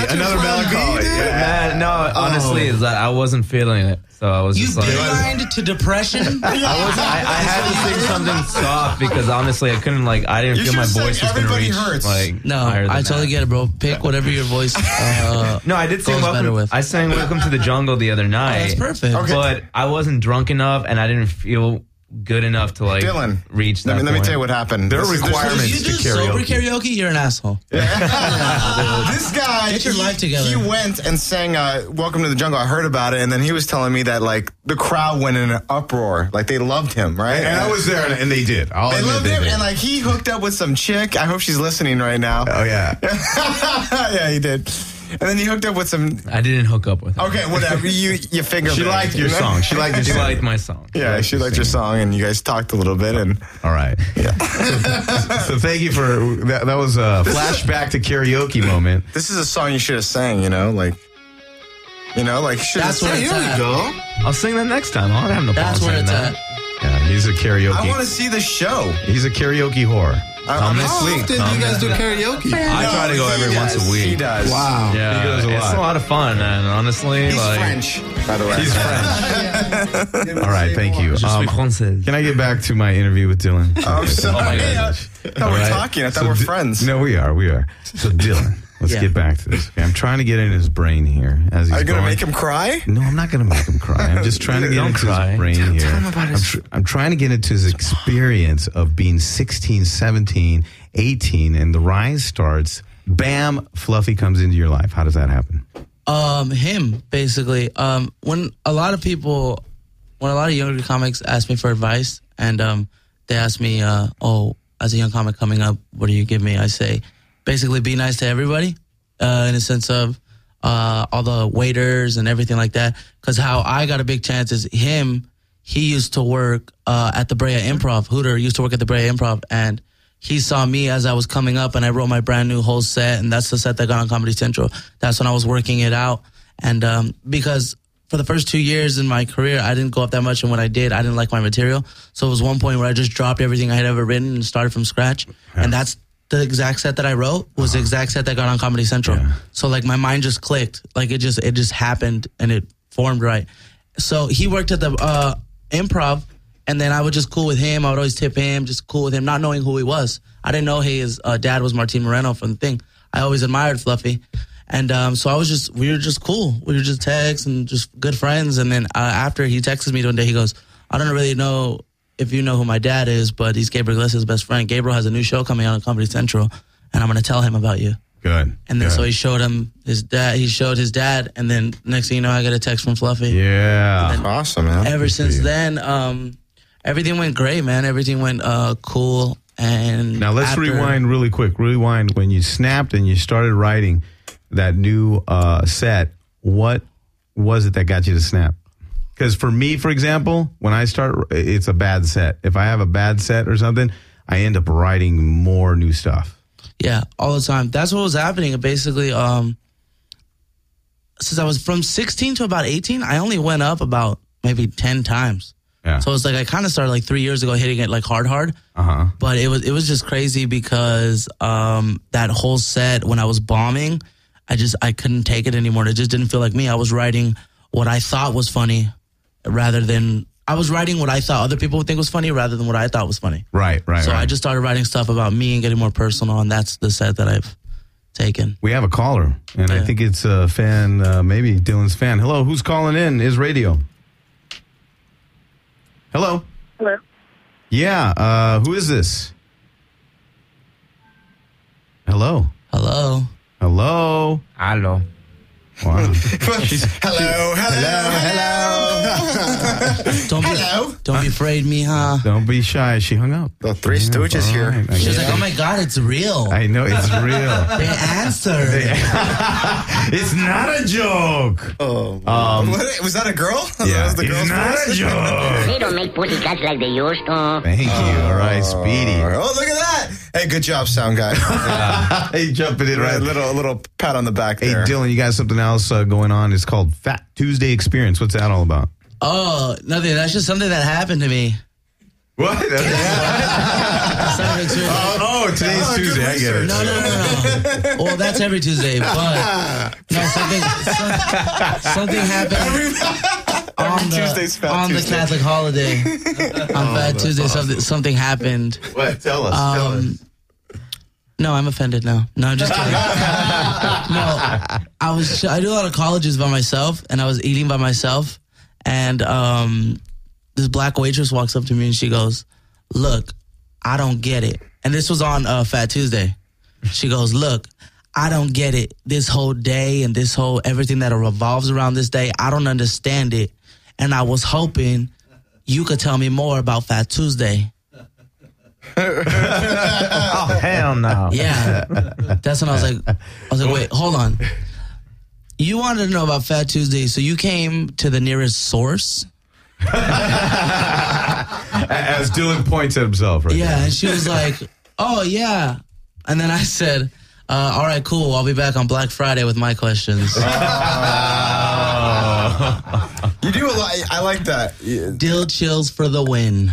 Man, no, honestly, is that I wasn't feeling it. So I was You just like, blind to depression? I had to sing something soft because honestly, I couldn't I didn't You feel my should've voice sang was going to Everybody reach Hurts. No, higher than I totally that. get it, bro. Pick whatever your voice No, I did sing goes better Welcome. with. I sang Welcome to the Jungle the other night. that's perfect. Okay. But I wasn't drunk enough and I didn't feel good enough to Dylan, reach that let me point. tell you what happened. There are requirements You do to karaoke. sober karaoke, you're an asshole. This guy, Get your life together. He went and sang "Welcome to the Jungle." I heard about it, and then he was telling me that the crowd went in an uproar, they loved him, right? And I was there, and they did. They loved him, and he hooked up with some chick. I hope she's listening right now. Oh, yeah. Yeah, he did. And then he hooked up with some. I didn't hook up with her. Okay, whatever. You figure. She liked your song. She liked your She song. liked my song. Yeah, she liked your song, and you guys talked a little bit, and All right. Yeah. So thank you for that. That was a flashback to karaoke moment. this is a song you should have sang. You should have. That's where it's at. I'll sing that next time. I don't have no That's problem where saying it's that. at. Yeah, he's a karaoke. I want to see the show. He's a karaoke whore. I'm How often do you guys do karaoke? I try to go every once a week. He does. Wow. Yeah, He goes a it's lot. a lot of fun, and honestly, He's French, by the way. He's French. All right, thank you. Je suis français. Can I get back to my interview with Dylan? I'm sorry. Oh my gosh. I thought we were talking. I thought we're friends. No, we are. So Dylan, let's Yeah. get back to this. Okay, I'm trying to get in his brain here as he's Are you going to going. make him cry? No, I'm not going to make him cry. I'm just trying to get Don't into cry. his brain here. him about his- I'm trying to get into his experience of being 16, 17, 18, and the rise starts. Bam, Fluffy comes into your life. How does that happen? Him, basically. When a lot of younger comics ask me for advice, and they ask me, as a young comic coming up, what do you give me? I say, basically, be nice to everybody, in a sense of all the waiters and everything like that. Because how I got a big chance is him. He used to work at the Brea Improv. Hooter used to work at the Brea Improv, and he saw me as I was coming up, and I wrote my brand new whole set, and that's the set that got on Comedy Central. That's when I was working it out. And because for the first 2 years in my career, I didn't go up that much, and when I did, I didn't like my material. So it was one point where I just dropped everything I had ever written and started from scratch. And that's the exact set that I wrote was the exact set that got on Comedy Central. So my mind just clicked. It just happened, and it formed right. So he worked at the Improv. And then I would just cool with him. I would always tip him, just cool with him, not knowing who he was. I didn't know his dad was Martin Moreno from the thing. I always admired Fluffy. And so we were just cool. We were just texts and just good friends. And then after he texted me one day, he goes, I don't really know if you know who my dad is, but he's Gabriel Iglesias' best friend. Gabriel has a new show coming out on Comedy Central, and I'm going to tell him about you. Good. And then good. so he showed him his dad. He showed his dad, and then next thing you know, I got a text from Fluffy. Yeah. Awesome, man. Ever since then, everything went great, man. Everything went cool. And Now let's after- rewind really quick. Rewind when you snapped and you started writing that new set. What was it that got you to snap? Because for me, for example, when I start, it's a bad set. If I have a bad set or something, I end up writing more new stuff. Yeah, all the time. That's what was happening. Basically, since I was from 16 to about 18, I only went up about maybe 10 times. Yeah. So it's like I kind of started like 3 years ago hitting it like hard. Uh-huh. But it was just crazy because that whole set when I was bombing, I couldn't take it anymore. It just didn't feel like me. I was writing what I thought was funny rather than I was writing what I thought other people would think was funny rather than what I thought was funny. Right. So I just started writing stuff about me and getting more personal, and that's the set that I've taken. We have a caller, and I think it's a fan, maybe Dylan's fan. Hello, who's calling in? Is radio. Hello. Hello. Yeah, who is this? Hello. Hello. Hello. Hello. Wow. Don't be afraid, mija. Don't be shy. She hung up. The Three Stooges here. Right. She's like, oh my God, it's real. I know, it's real. They answered. It's not a joke. Oh, was that a girl? Yeah, That was the it's girl's not voice? a joke. They don't make pussycats like they used to. Thank you. All right, Speedy. Oh, look at that. Hey, good job, sound guy. Hey, jumping in right. A little pat on the back Hey, there. Dylan, you got something else going on. It's called Fat Tuesday Experience. What's that all about? Oh, nothing. That's just something that happened to me. What? Today's Tuesday. I get it. No. Well, that's every Tuesday, but no, something happened on the Catholic holiday. On Fat Tuesday, something happened. What? Tell us. Tell us. No, I'm offended now. No, I'm just kidding. I do a lot of colleges by myself, and I was eating by myself, and this black waitress walks up to me and she goes, "Look, I don't get it." And this was on Fat Tuesday. She goes, "Look, I don't get it. This whole day and this whole everything that revolves around this day, I don't understand it. And I was hoping you could tell me more about Fat Tuesday." Oh, hell no. Yeah. That's when I was like, wait, hold on. You wanted to know about Fat Tuesday, so you came to the nearest source? As Dylan points at himself, right? Yeah, and she was like, "Oh, yeah." And then I said, "All right, cool. I'll be back on Black Friday with my questions." You do a lot. I like that. Dill chills for the win.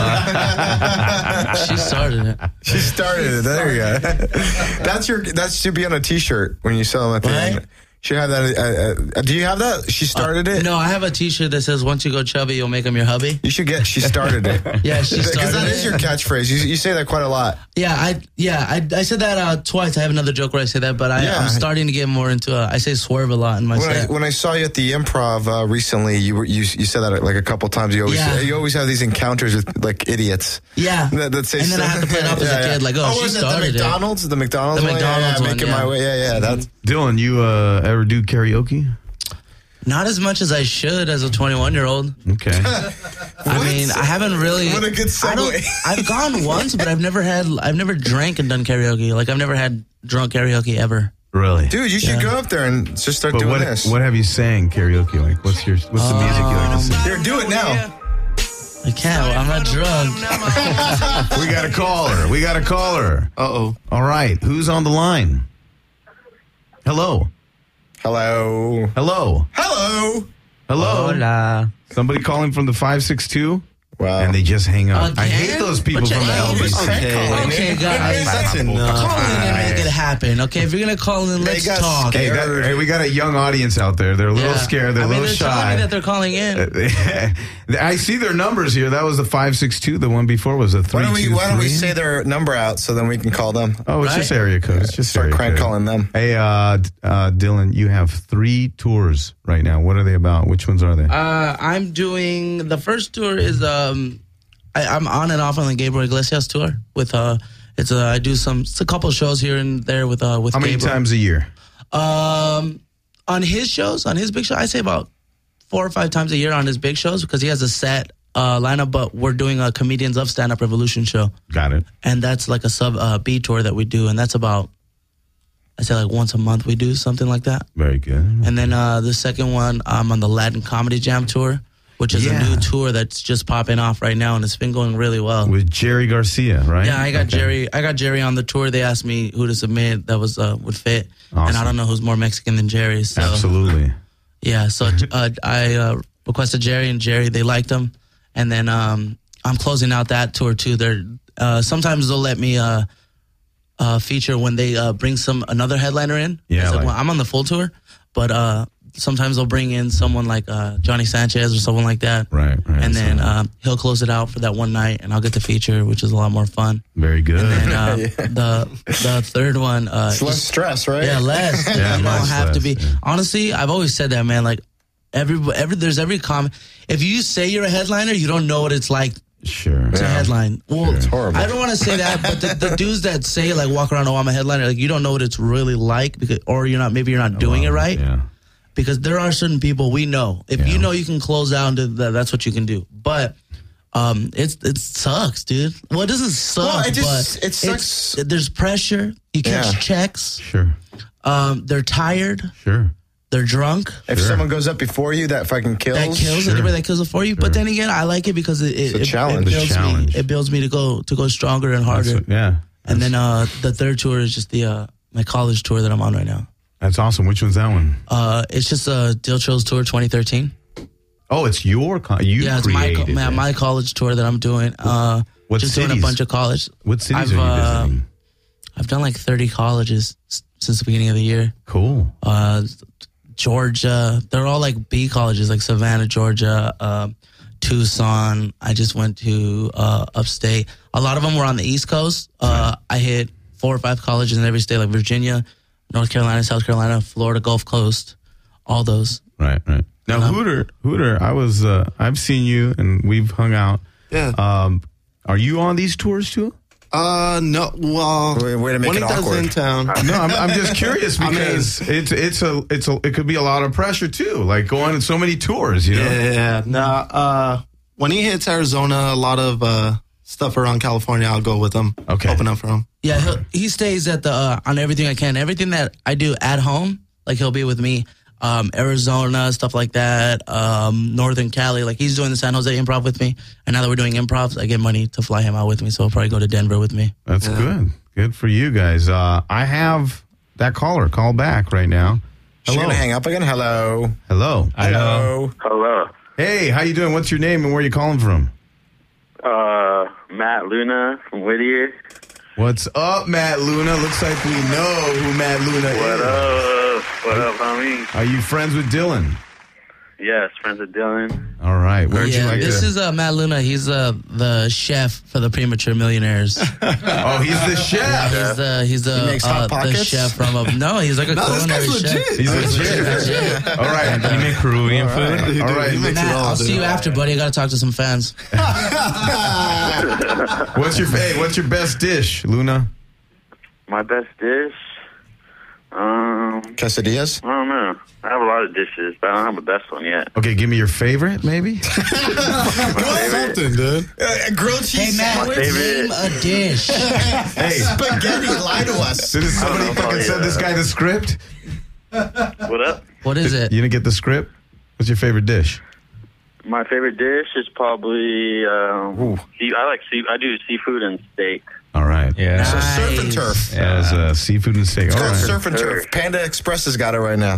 She started it. She started it. There you go. That should be on a T-shirt when you sell them at the end. Should have that. Do you have that? She started it. No, I have a T-shirt that says, "Once you go chubby, you'll make them your hubby." You should get. She started it. Yeah, she started because that it. is your catchphrase. You say that quite a lot. Yeah, I said that twice. I have another joke where I say that, but I'm starting to get more into. I say swerve a lot in my set. When I saw you at the Improv recently, you said that like a couple times. You always have these encounters with like idiots. Yeah, that say and then I have to play it off as a kid. Like, she started the McDonald's? The McDonald's one? McDonald's one. Making my way. Yeah. That's Dylan. You ever do karaoke? Not as much as I should as a 21-year-old. Okay. I mean, I haven't really. What a good segue. I've gone once, but I've never drank and done karaoke. Like, I've never had drunk karaoke ever. Really? Dude, you should go up there and just start doing this. What have you sang karaoke like? What's the music you like to sing? Here, do it now. I can't. I'm not drunk. We got a caller. Uh-oh. All right. Who's on the line? Hello. Hola. Somebody calling from the 562? Wow. And they just hang up. Again? I hate those people But from the LBC. Okay, guys. That's enough. Call in and make it happen. Okay, if you're going to call in, let's talk. Hey, we got a young audience out there. They're a little scared. They're a little they're shy. telling me that they're calling in. I see their numbers here. That was the 562. The one before was a 323. Why don't we say their number out so then we can call them? Oh, it's just area code. It's just start area code. calling them. Hey, Dylan, you have 3 tours right now. What are they about? Which ones are they? I'm doing the first tour is I'm on and off on the Gabriel Iglesias tour with It's a couple shows here and there with How many Gabriel. times a year? On his shows, on his big show, I say about 4 or 5 times a year on his big shows because he has a set lineup. But we're doing a Comedians of Stand Up Revolution show. Got it. And that's like a sub B tour that we do, and that's about, I say like once a month we do something like that. Very good. And then the second one, I'm on the Latin Comedy Jam tour, which is a new tour that's just popping off right now, and it's been going really well. With Jerry Garcia, right? Yeah, I got Jerry on the tour. They asked me who to submit that was would fit, and I don't know who's more Mexican than Jerry. So. Absolutely. Yeah, so I requested Jerry, and Jerry, they liked him. And then I'm closing out that tour too. They're sometimes they'll let me feature when they bring another headliner in. Yeah, well, I'm on the full tour, but sometimes they'll bring in someone like Johnny Sanchez or someone like that. Right. And then he'll close it out for that one night, and I'll get to feature, which is a lot more fun. Very good. And then the third one, it's less stress, right? Yeah, less. Yeah, you don't less have to be. stress, yeah. Honestly, I've always said that, man. Like there's every comment. If you say you're a headliner, you don't know what it's like. Sure. To headline. Well, it's horrible. I don't want to say that, but the dudes that say like walk around, oh, I'm a headliner, like you don't know what it's really like because, or you're not doing it right. Yeah. Because there are certain people we know. If you know you can close out, that's what you can do. But it sucks, dude. Well, it doesn't suck. Well, it sucks. There's pressure. You catch checks. Sure. They're tired. Sure. They're drunk. If someone goes up before you, that fucking kills. That kills anybody that kills before you. But then again, I like it because It's a challenge. It builds me to go stronger and harder. And then the third tour is just my college tour that I'm on right now. That's awesome. Which one's that one? It's just a Dill Chills tour 2013. Oh, it's your it's my college tour that I'm doing. What just cities? doing a bunch of college. What cities are you visiting? I've done like 30 colleges since the beginning of the year. Cool. Georgia, they're all like B colleges, like Savannah, Georgia, Tucson. I just went to upstate. A lot of them were on the East Coast. I hit 4 or 5 colleges in every state, like Virginia, North Carolina, South Carolina, Florida, Gulf Coast, all those. Right. Now, Hooter, I've seen you and we've hung out. Yeah. Are you on these tours too? No. Well, way to make when it he does awkward. in town. No, I'm just curious because it could be a lot of pressure too, like going on so many tours, you know? Yeah. No. When he hits Arizona, a lot of stuff around California, I'll go with him. Okay. Open up for him. Yeah, he stays at the on Everything I Can. Everything that I do at home, like he'll be with me. Arizona, stuff like that. Northern Cali, like he's doing the San Jose Improv with me. And now that we're doing improvs, I get money to fly him out with me. So he'll probably go to Denver with me. That's good. Good for you guys. I have that caller call back right now. She's going to hang up again? Hello. Hello. Hey, how you doing? What's your name and where are you calling from? Matt Luna from Whittier. What's up, Matt Luna? Looks like we know who Matt Luna is. What up? What up, homie? Are you friends with Dylan? Yes, friends with Dylan. All right. Where'd you like this to... is Matt Luna. He's the chef for the Premature Millionaires. Oh, he's the chef. He's the makes Hot the Pockets? chef from no, he's like a culinary chef. He's legit. All right. You make Peruvian food? All right. Matt, I'll see you after, buddy. I got to talk to some fans. What's your best dish, Luna? My best dish? Quesadillas? I don't know. I have a lot of dishes, but I don't have the best one yet. Okay, give me your favorite, maybe. Something, dude. Grilled cheese. Hey, Matt, name a dish. Hey, Spaghetti, lie to us. did somebody I don't know, fucking send this guy the script? What up? What is it? You didn't get the script? What's your favorite dish? My favorite dish is probably I do seafood and steak. All right. Yeah. So surf and turf. As seafood and steak. It's All called right. surf and turf. Panda Express has got it right now.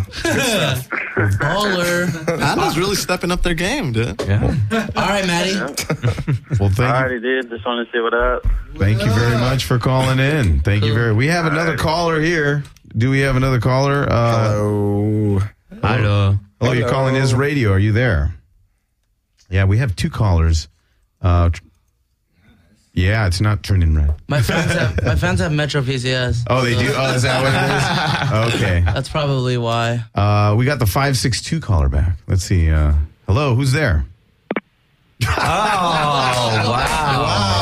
Baller. Panda's really stepping up their game, dude. Yeah. All right, Matty. Well, I already did. Just want to say what up. thank you very much for calling in. Thank you very. We have another caller here. Do we have another caller? Hello. Hello. Hello, you're calling Is Radio. Are you there? Yeah, we have 2 callers. Yeah, it's not turning red. My fans have Metro PCS. Oh, they do? Oh, is that what it is? Okay. That's probably why. We got the 562 caller back. Let's see. Hello, who's there? Oh, wow. You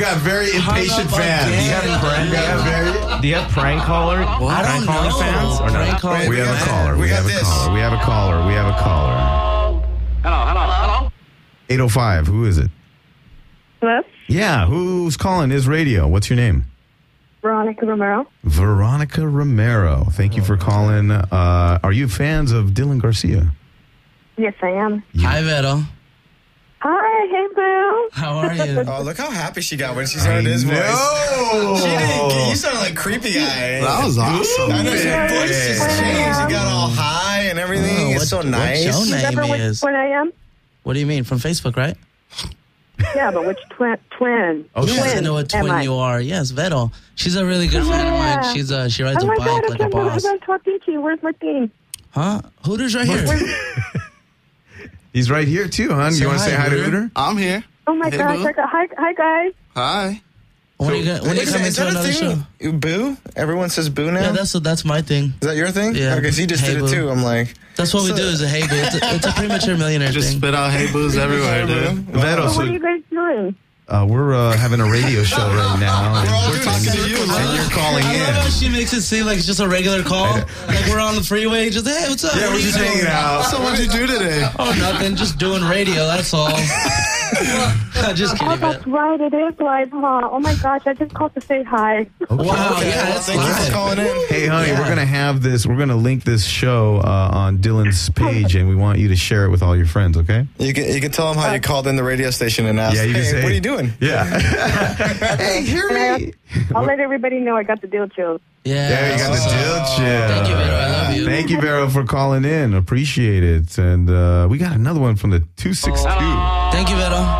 got very impatient fans. Do you have prank caller? I don't know. Fans or Prank not? caller. We have a caller. We We got have a this. caller. We have a caller. We have a caller. Hello. 805. Who is it? Hello? Yeah. Who's calling? Is radio? What's your name? Veronica Romero. Veronica Romero. Thank you for calling. Are you fans of Dylan Garcia? Yes, I am. Hi, Vero. Hi, hey, boo. How are you? Oh, look how happy she got when she heard his voice. She didn't. You sounded like creepy guy. That was awesome. I know your voice just changed. You got all high and everything. It's so nice. What your name Remember is? what I am? What do you mean? From Facebook, right? Yeah, but which twin? Oh, she Twin doesn't know what am twin I? you are. Yes, Vero. She's a really good friend of mine. She rides a Oh my bike God, I like a can't believe boss. I'm talking to you. Where's my thing? Huh? Hooter's right here. He's right here too, hon. Say You want to hi, say hi to Hooter? Hooter? I'm here. Oh my Hey, gosh. boo. Hi, guys. Hi. When are you coming Is to that a another show? thing? Boo? Everyone says boo now? Yeah, that's my thing. Is that your thing? Yeah. Okay, so you just Hey, did boo. it too. I'm like... That's what we So- do is a hey boo. It's a premature millionaire Just thing. spit out hey boos everywhere, dude. Vero, So what are you guys doing? we're having a radio show right now. We're all and talking to you, and you're calling I love how in. she makes it seem like it's just a regular call. Like we're on the freeway, just hey, what's up? Yeah, What we're are you just doing? hanging out. So what'd you do today? Oh, nothing. Just doing radio. That's all. Just Oh, kidding, that's man. right. It is live, huh? Oh my gosh, I just called to say hi. Wow, Okay, yeah, well, that's thank you for live. calling in. Hey, honey, Yeah. we're gonna have this. We're gonna link this show on Dylan's page, and we want you to share it with all your friends. Okay? You can tell them how you called in the radio station and asked, Yeah, you can hey, say- what are you doing? Yeah. Hey, hear me? I'll let everybody know I got the deal chills. Yeah. There you got the deal chill. Thank you, Vero. I love you. Thank you, Vero, for calling in. Appreciate it. And we got another one from the 262. Thank you, Vero.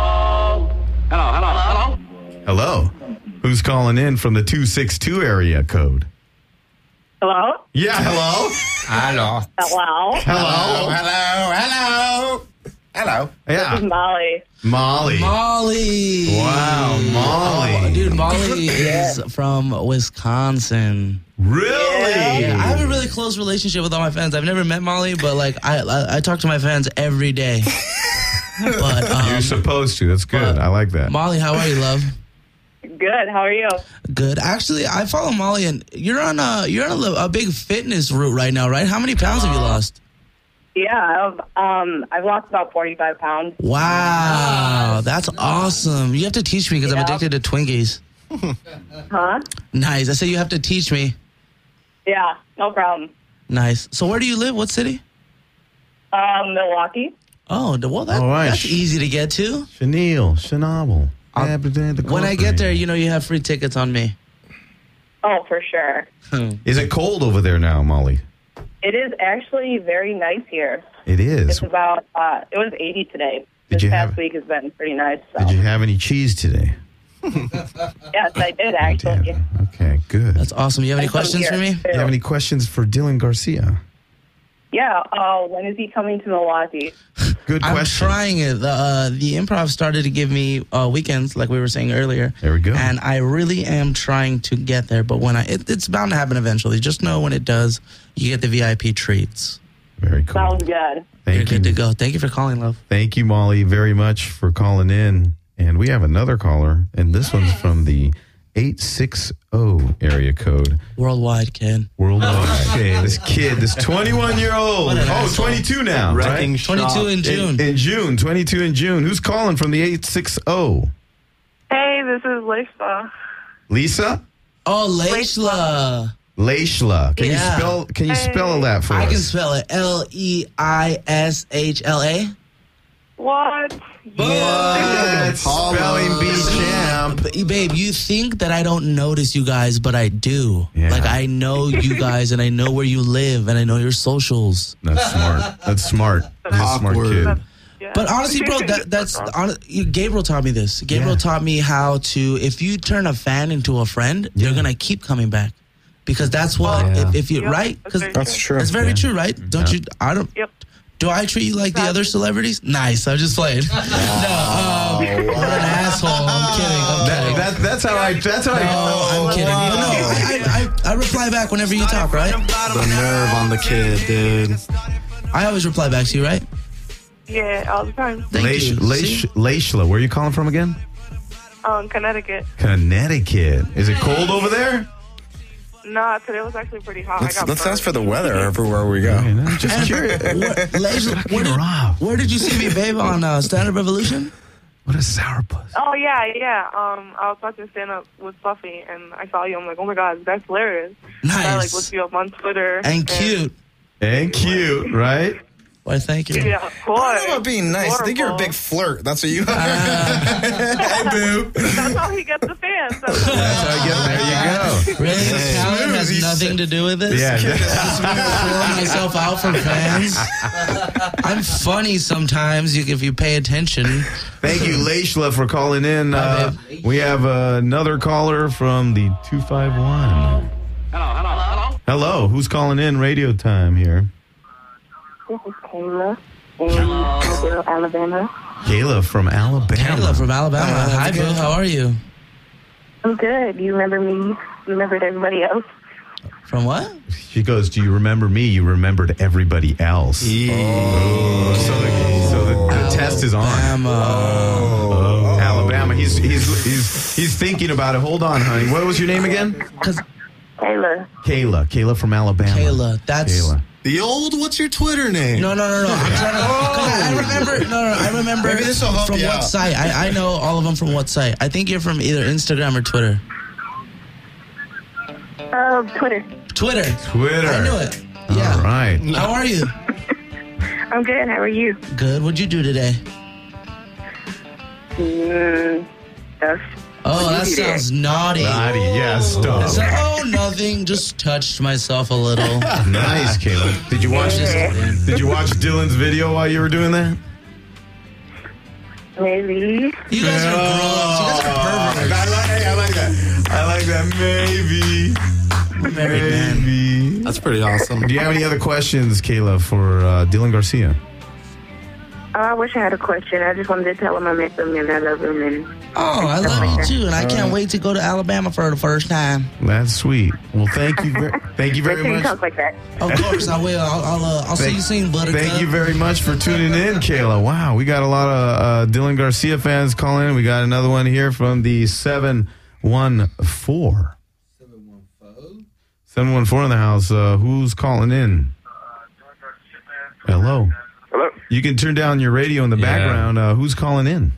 Hello. Who's calling in from the 262 area code? Hello? Yeah, hello. Hello. Hello? Hello. Yeah. Molly. Molly. Molly. Wow, Molly. Oh, dude, Molly is from Wisconsin. Really? Yeah, I have a really close relationship with all my fans. I've never met Molly, but like I talk to my fans every day. But You're supposed to. That's good. I like that. Molly, how are you, love? Good. How are you? Good. Actually, I follow Molly, and you're on a big fitness route right now, right? How many pounds have you lost? Yeah, I've lost about 45 pounds. Wow, that's awesome. You have to teach me because I'm addicted to Twinkies. Huh? Nice. I said you have to teach me. Yeah, no problem. Nice. So where do you live? What city? Milwaukee. Oh, well, All right. that's easy to get to. Chanel. When I get there, you know you have free tickets on me. Oh, for sure. Is it cold over there now, Molly? It is actually very nice here. It is. It's about, it was 80 today. Did This you past have- week has been pretty nice. So. Did you have any cheese today? Yes, I did actually. Okay, good. That's awesome. You have any I come questions for here, me? too. You have any questions for Dylan Garcia? Yeah, when is he coming to Milwaukee? Good I'm question. trying it. The improv started to give me weekends, like we were saying earlier. There we go. And I really am trying to get there. But when it's bound to happen eventually. Just know when it does, you get the VIP treats. Very cool. Sounds good. You're Thank good to you. go. Thank you for calling, love. Thank you, Molly, very much for calling in. And we have another caller, and this one's from the 860 area code. Worldwide, kid. Worldwide. Okay, this 21-year-old. What an Oh, asshole. 22 now, Wrecking right? shop. 22 in June. In June, 22 in June. Who's calling from the 860? Hey, this is Lisa. Lisa? Oh, Leishla. Leishla. Can Yeah. you spell that for I us? can spell it Leishla. What? What? Spelling bee champ. Babe, you think that I don't notice you guys, but I do. Yeah. Like, I know you guys, and I know where you live, and I know your socials. That's smart. That's smart. He's a smart kid. But honestly, bro, Gabriel taught me this. Gabriel taught me how to, if you turn a fan into a friend, they're going to keep coming back. Because that's what, if you, right? Because That's true. That's very true, right? Don't you, Yep. do I treat you like the other celebrities? Nice. I'm just playing. No, you're an asshole. I'm kidding. That's how I. No, I'm kidding. But no, I reply back whenever you talk, right? The nerve on the kid, dude. I always reply back to you, right? Yeah, all the time. Thank you. See? Leishla, where are you calling from again? Connecticut. Connecticut. Is it cold over there? Nah, today was actually pretty hot. Let's ask for the weather everywhere we go. I'm just curious. Where did you see me, babe, on Stand Up Revolution? What a sourpuss. Oh, yeah. I was watching stand up with Buffy, and I saw you. I'm like, oh my God, that's hilarious. Nice. I looked you up on Twitter. And cute. And cute, right? Why, thank you. Yeah, of course. I don't know about being nice. I think you're a big flirt. That's what you are. Hey, boo. That's how he gets the fans. That's how I get there. You go. Really? Talent has nothing to do with this? Yeah. Just throwing myself out for fans. I'm funny sometimes if you pay attention. Thank you, Leishla, for calling in. We have another caller from the 251. Hello. Who's calling in? Radio time here. This is Kayla in Mobile, Alabama. Kayla from Alabama. Hi, Boo. How are you? I'm good. You remember me? You remembered everybody else? From what? She goes, do you remember me? You remembered everybody else. Oh. So the test is on. Alabama. He's thinking about it. Hold on, honey. What was your name again? Kayla. Kayla from Alabama. Kayla. That's... Kayla. The old, what's your Twitter name? No. I'm trying to. I remember. Maybe this will help from you what out. site. I know all of them from what site. I think you're from either Instagram or Twitter. Twitter. Twitter. I knew it. Yeah. All right. How are you? I'm good. How are you? Good. What'd you do today? Stuff. Oh, that sounds naughty. Naughty, yeah, stuff. Nothing. Just touched myself a little. Nice, Kayla. Did you watch Dylan's video while you were doing that? Maybe. You guys are gross. You guys are perverts. I like that. Maybe. That's pretty awesome. Do you have any other questions, Kayla, for Dylan Garcia? I wish I had a question. I just wanted to tell him I miss him and I love him. And I love you too, and I can't wait to go to Alabama for the first time. That's sweet. Well, thank you very much. Talk like that. Of course, I will. I'll see you soon, Buttercup. Thank you very much for tuning in, Kayla. Wow, we got a lot of Dylan Garcia fans calling in. We got another one here from the 714. 714 in the house. Who's calling in? Hello. Hello. You can turn down your radio in the background. Who's calling in?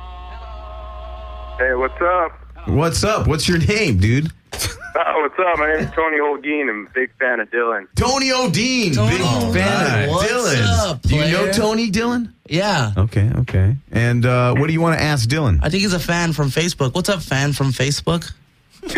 Hey, what's up? What's up? What's your name, dude? What's up? My name is Tony O'Dean. I'm a big fan of Dylan. Tony O'Dean. Big fan of Dylan. Up, do you know Tony Dylan? Yeah. Okay. And what do you want to ask Dylan? I think he's a fan from Facebook. What's up, fan from Facebook? Yeah,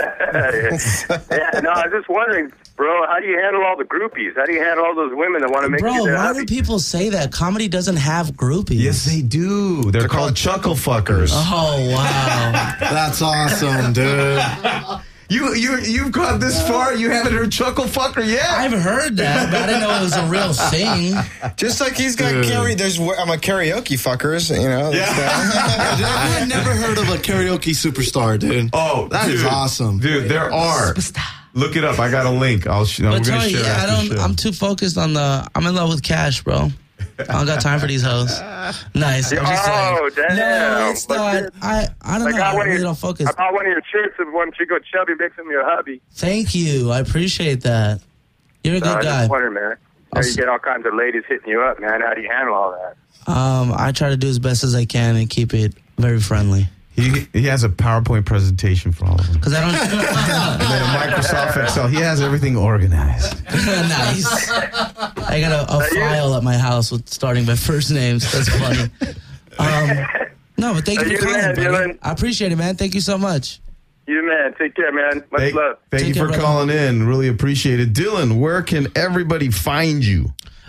no, I was just wondering, bro, how do you handle all the groupies? How do you handle all those women that want to make you Bro, their why hubby? do people say that? Comedy doesn't have groupies. Yes, they do. They're called chuckle fuckers. Oh, wow. That's awesome, dude. You've got this far. You haven't heard chuckle fucker yet. I've heard that, but I didn't know it was a real thing. Just like he's got I'm a karaoke fuckers, you know. Yeah. I've never heard of a karaoke superstar, dude. Oh, that is awesome. Dude, there are. Look it up. I got a link. We're going to share it after the show. I'm too focused on I'm in love with cash, bro. I don't got time for these hoes. Nice. I'm just damn. No, it's not. I don't know. I really don't focus. I bought one of your shirts and one Chico Chubby makes him your hubby. Thank you. I appreciate that. You're a good I guy. just wondering, man. You get all kinds of ladies hitting you up, man. How do you handle all that? I try to do as best as I can and keep it very friendly. He has a PowerPoint presentation for all of them. Because I don't. And then a Microsoft Excel. He has everything organized. Nice. I got a file at my house with starting by first names. That's funny. No, but thank you for calling, buddy. I appreciate it, man. Thank you so much. You, man. Take care, man. Much love. Thank you for calling in. Really appreciate it. Dylan, where can everybody find you?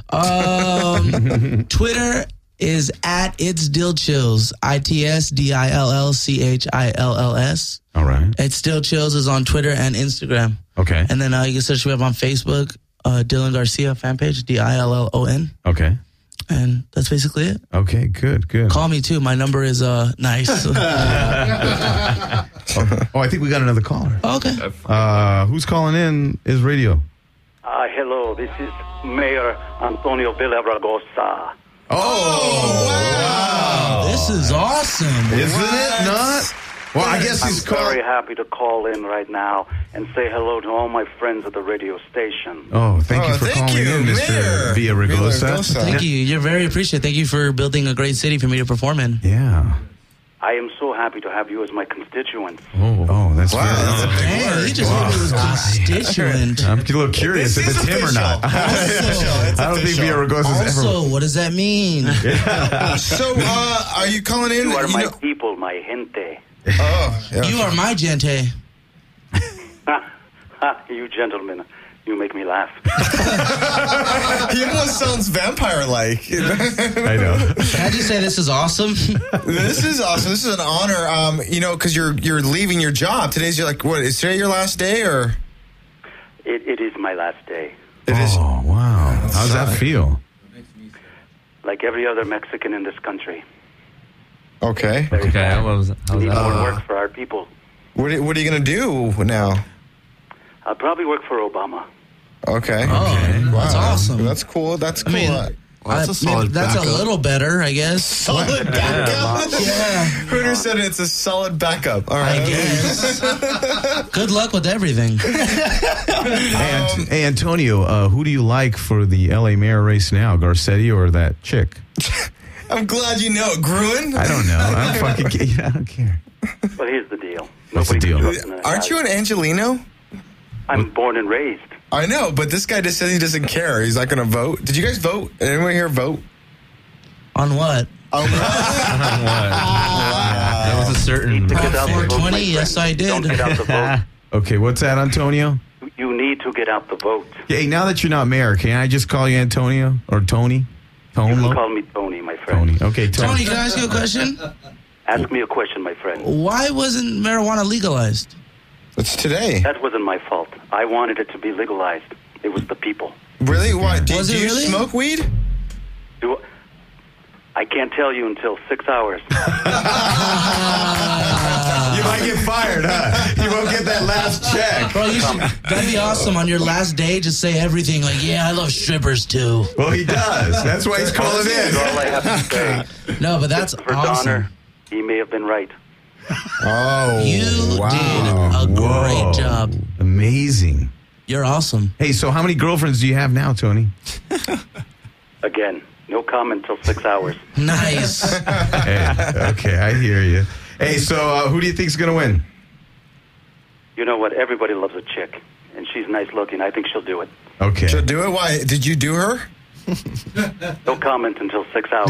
Twitter is at It's Dill Chills. ITSDILLCHILLS. All right. It's Dill Chills is on Twitter and Instagram. Okay. And then you can search me up on Facebook, Dylan Garcia fan page, DILLON. Okay. And that's basically it. Okay, good. Call me too. My number is nice. Oh, I think we got another caller. Okay. Who's calling in is radio. Hello, this is Mayor Antonio Villaraigosa. Oh, wow. This is awesome. Isn't it not? Well, I guess he's I'm very happy to call in right now and say hello to all my friends at the radio station. Oh, thank you for calling in, Mr. Villaraigosa. Thank you. You're very appreciated. Thank you for building a great city for me to perform in. Yeah. I am so happy to have you as my constituent. Oh, that's Wow, very that's a big nice. word. He just said he was constituent. I'm a little curious if it's him or not. I don't think Villaraigosa's ever. Also, what does that mean? So, are you calling in? You are my people, my gente. Oh, You are my gente. You gentlemen, you make me laugh. He almost sounds vampire-like. I know. How'd you say this is awesome? This is awesome. This is an honor. Because you're leaving your job. Today's is today your last day or? It is my last day. It is. Oh, wow. How's that feel? Like every other Mexican in this country. Okay. Okay, how's We need that? more work for our people. What are you going to do now? I'll probably work for Obama. Okay. Oh, that's awesome. That's cool. That's cool. I mean, that's a little better, I guess. Solid backup. Yeah. Hooter said it's a solid backup. All right. I guess. Good luck with everything. Hey, Antonio, who do you like for the LA mayor race now? Garcetti or that chick? I'm glad you know. Gruen? I don't know. I don't care. But here's the deal. What's the deal? Aren't you an Angelino? I'm born and raised. I know, but this guy just says he doesn't care. He's not going to vote. Did you guys vote? Did anyone here vote? On what? There was a certain. 420, yes, I did. Don't get out the vote. Okay, what's that, Antonio? You need to get out the vote. Hey, now that you're not mayor, can I just call you Antonio or Tony? You can call me Tony, my friend. Tony. Okay, Tony, can I ask you a question? Ask me a question, my friend. Why wasn't marijuana legalized? It's today. That wasn't my fault. I wanted it to be legalized. It was the people. Really? Why? Do Was it you really? smoke weed? I can't tell you until 6 hours. You might get fired, huh? You won't get that last check. Bro, that'd be awesome. On your last day, just say everything like, yeah, I love strippers too. Well, he does. That's why he's calling That's all I have to say. No, but that's For awesome. Donner, he may have been right. Oh, You did a great job. Amazing. You're awesome. Hey, so how many girlfriends do you have now, Tony? Again, no comment till 6 hours. Nice. Hey, okay, I hear you. Hey, so who do you think's going to win? You know what? Everybody loves a chick, and she's nice looking. I think she'll do it. Okay. She'll do it? Why? Did you do her? No comment until 6 hours.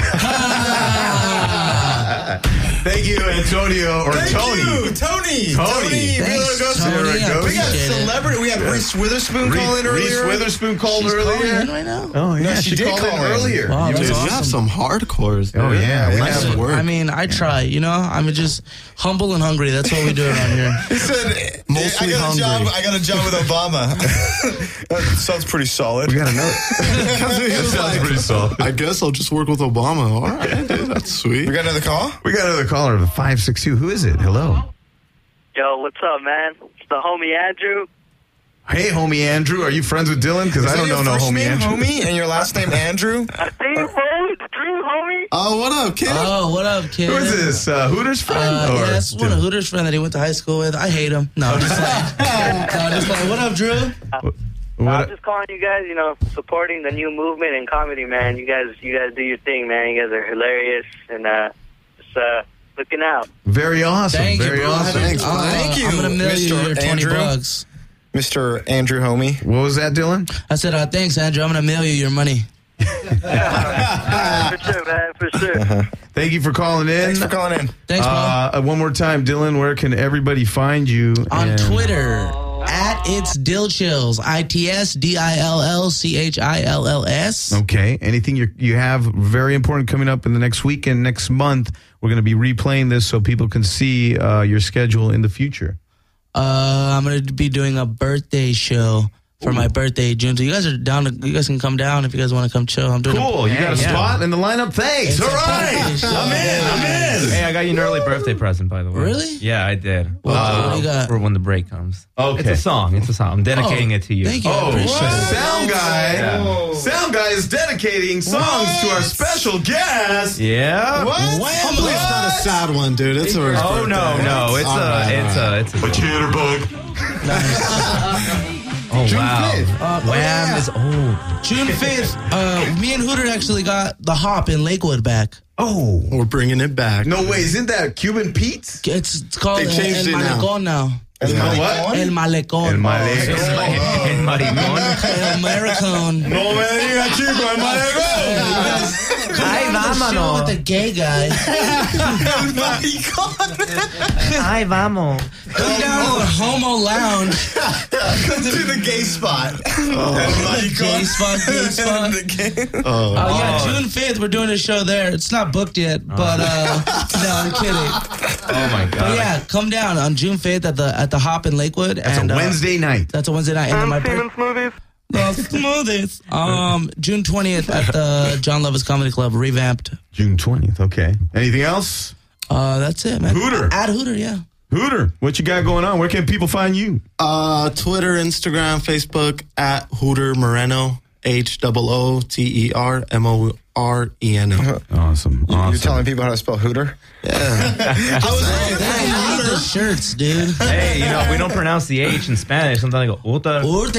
Thank you, Antonio. Or Thank Tony. you, Tony. Tony. Thanks, Villaraigosa. Tony. I We got appreciate it. celebrity. We had Reese Witherspoon call in earlier. Reese Witherspoon called She's earlier. calling in right now? Oh, yeah. No, she did called call in in. earlier. Wow, Dude, that's you awesome. have some hardcores. Oh, yeah. We Nice have work. I mean, I try, you know? I'm just humble and hungry. That's what we do around here. He said, Mostly I got hungry. I got a job with Obama. That sounds pretty solid. We got to know. That sounds pretty solid. I guess I'll just work with Obama. All right, dude, that's sweet. We got another call? We got another caller, 562. Who is it? Hello. Yo, what's up, man? It's the homie Andrew. Hey, homie Andrew. Are you friends with Dylan? Because I don't know no homie Andrew. Homie, and your last name Andrew? I see you, bro. It's Drew, homie. Oh, what up, kid? Oh, what up, kid? Who is this? Hooters friend? Yeah, that's one of Hooters' friend that he went to high school with. I hate him. No, just like, what up, Drew? I'm just calling you guys, you know, supporting the new movement in comedy, man. You guys do your thing, man. You guys are hilarious and just looking out. Very awesome. Thank you, Very bro. awesome. Thank you, I'm gonna mail you Mr. your 20 Andrew. bucks. Mr. Andrew Homie. What was that, Dylan? I said, thanks, Andrew. I'm gonna mail you your money. For sure, man. For sure. Thank you for calling in. Thanks for calling in. Thanks, bro. One more time, Dylan, where can everybody find you? On Twitter, at It's Dill Chills. ITSDILLCHILLS. Okay. Anything you have very important coming up in the next week and next month? We're going to be replaying this so people can see your schedule in the future. I'm gonna be doing a birthday show for my birthday, June. So you guys are down. You guys can come down if you guys want to come chill. I'm doing Cool. You got a spot in the lineup? Thanks. All right. I'm in. Hey, I got you an early birthday present, by the way. Really? Yeah, I did. What do you got? For when the break comes. Okay. It's a song. I'm dedicating it to you. Thank you. I Oh, appreciate it. Sound Guy. Yeah. Sound Guy is dedicating songs to our special guest. Yeah. What? Hopefully it's not a sad one, dude. It's a Oh no. It's a But you hit her, bug. Oh June wow. 5th. Wham is old. June 5th. Me and Hooter actually got the Hop in Lakewood back. Oh. We're bringing it back. No way. Isn't that Cuban Pete's? It's called They changed El it now. Malecón now. What? El Malecón. El Malecón. El maricón. El Maricón. No me diga, chico, el Malecón. Ay, vámonos. With the gay guy. Ay, vamos. Come down to the Homo Lounge. Come to the gay spot. Gay spot. Oh, yeah, June 5th, we're doing a show there. It's not booked yet, but no, I'm kidding. Oh my god. But yeah, come down on June 5th at the Hop in Lakewood. That's a Wednesday night. That's a Wednesday night. And then my Smoothies. smoothies. June 20th at the John Lovitz Comedy Club, revamped. June 20th. Okay. Anything else? That's it, man. Hooter. At Hooter, yeah. Hooter, what you got going on? Where can people find you? Twitter, Instagram, Facebook at Hooter Moreno. HOOTERMORENO. Awesome. You're telling people how to spell Hooter? Yeah. I need the shirts, dude. Hey, we don't pronounce the H in Spanish. Sometimes I go, Uter.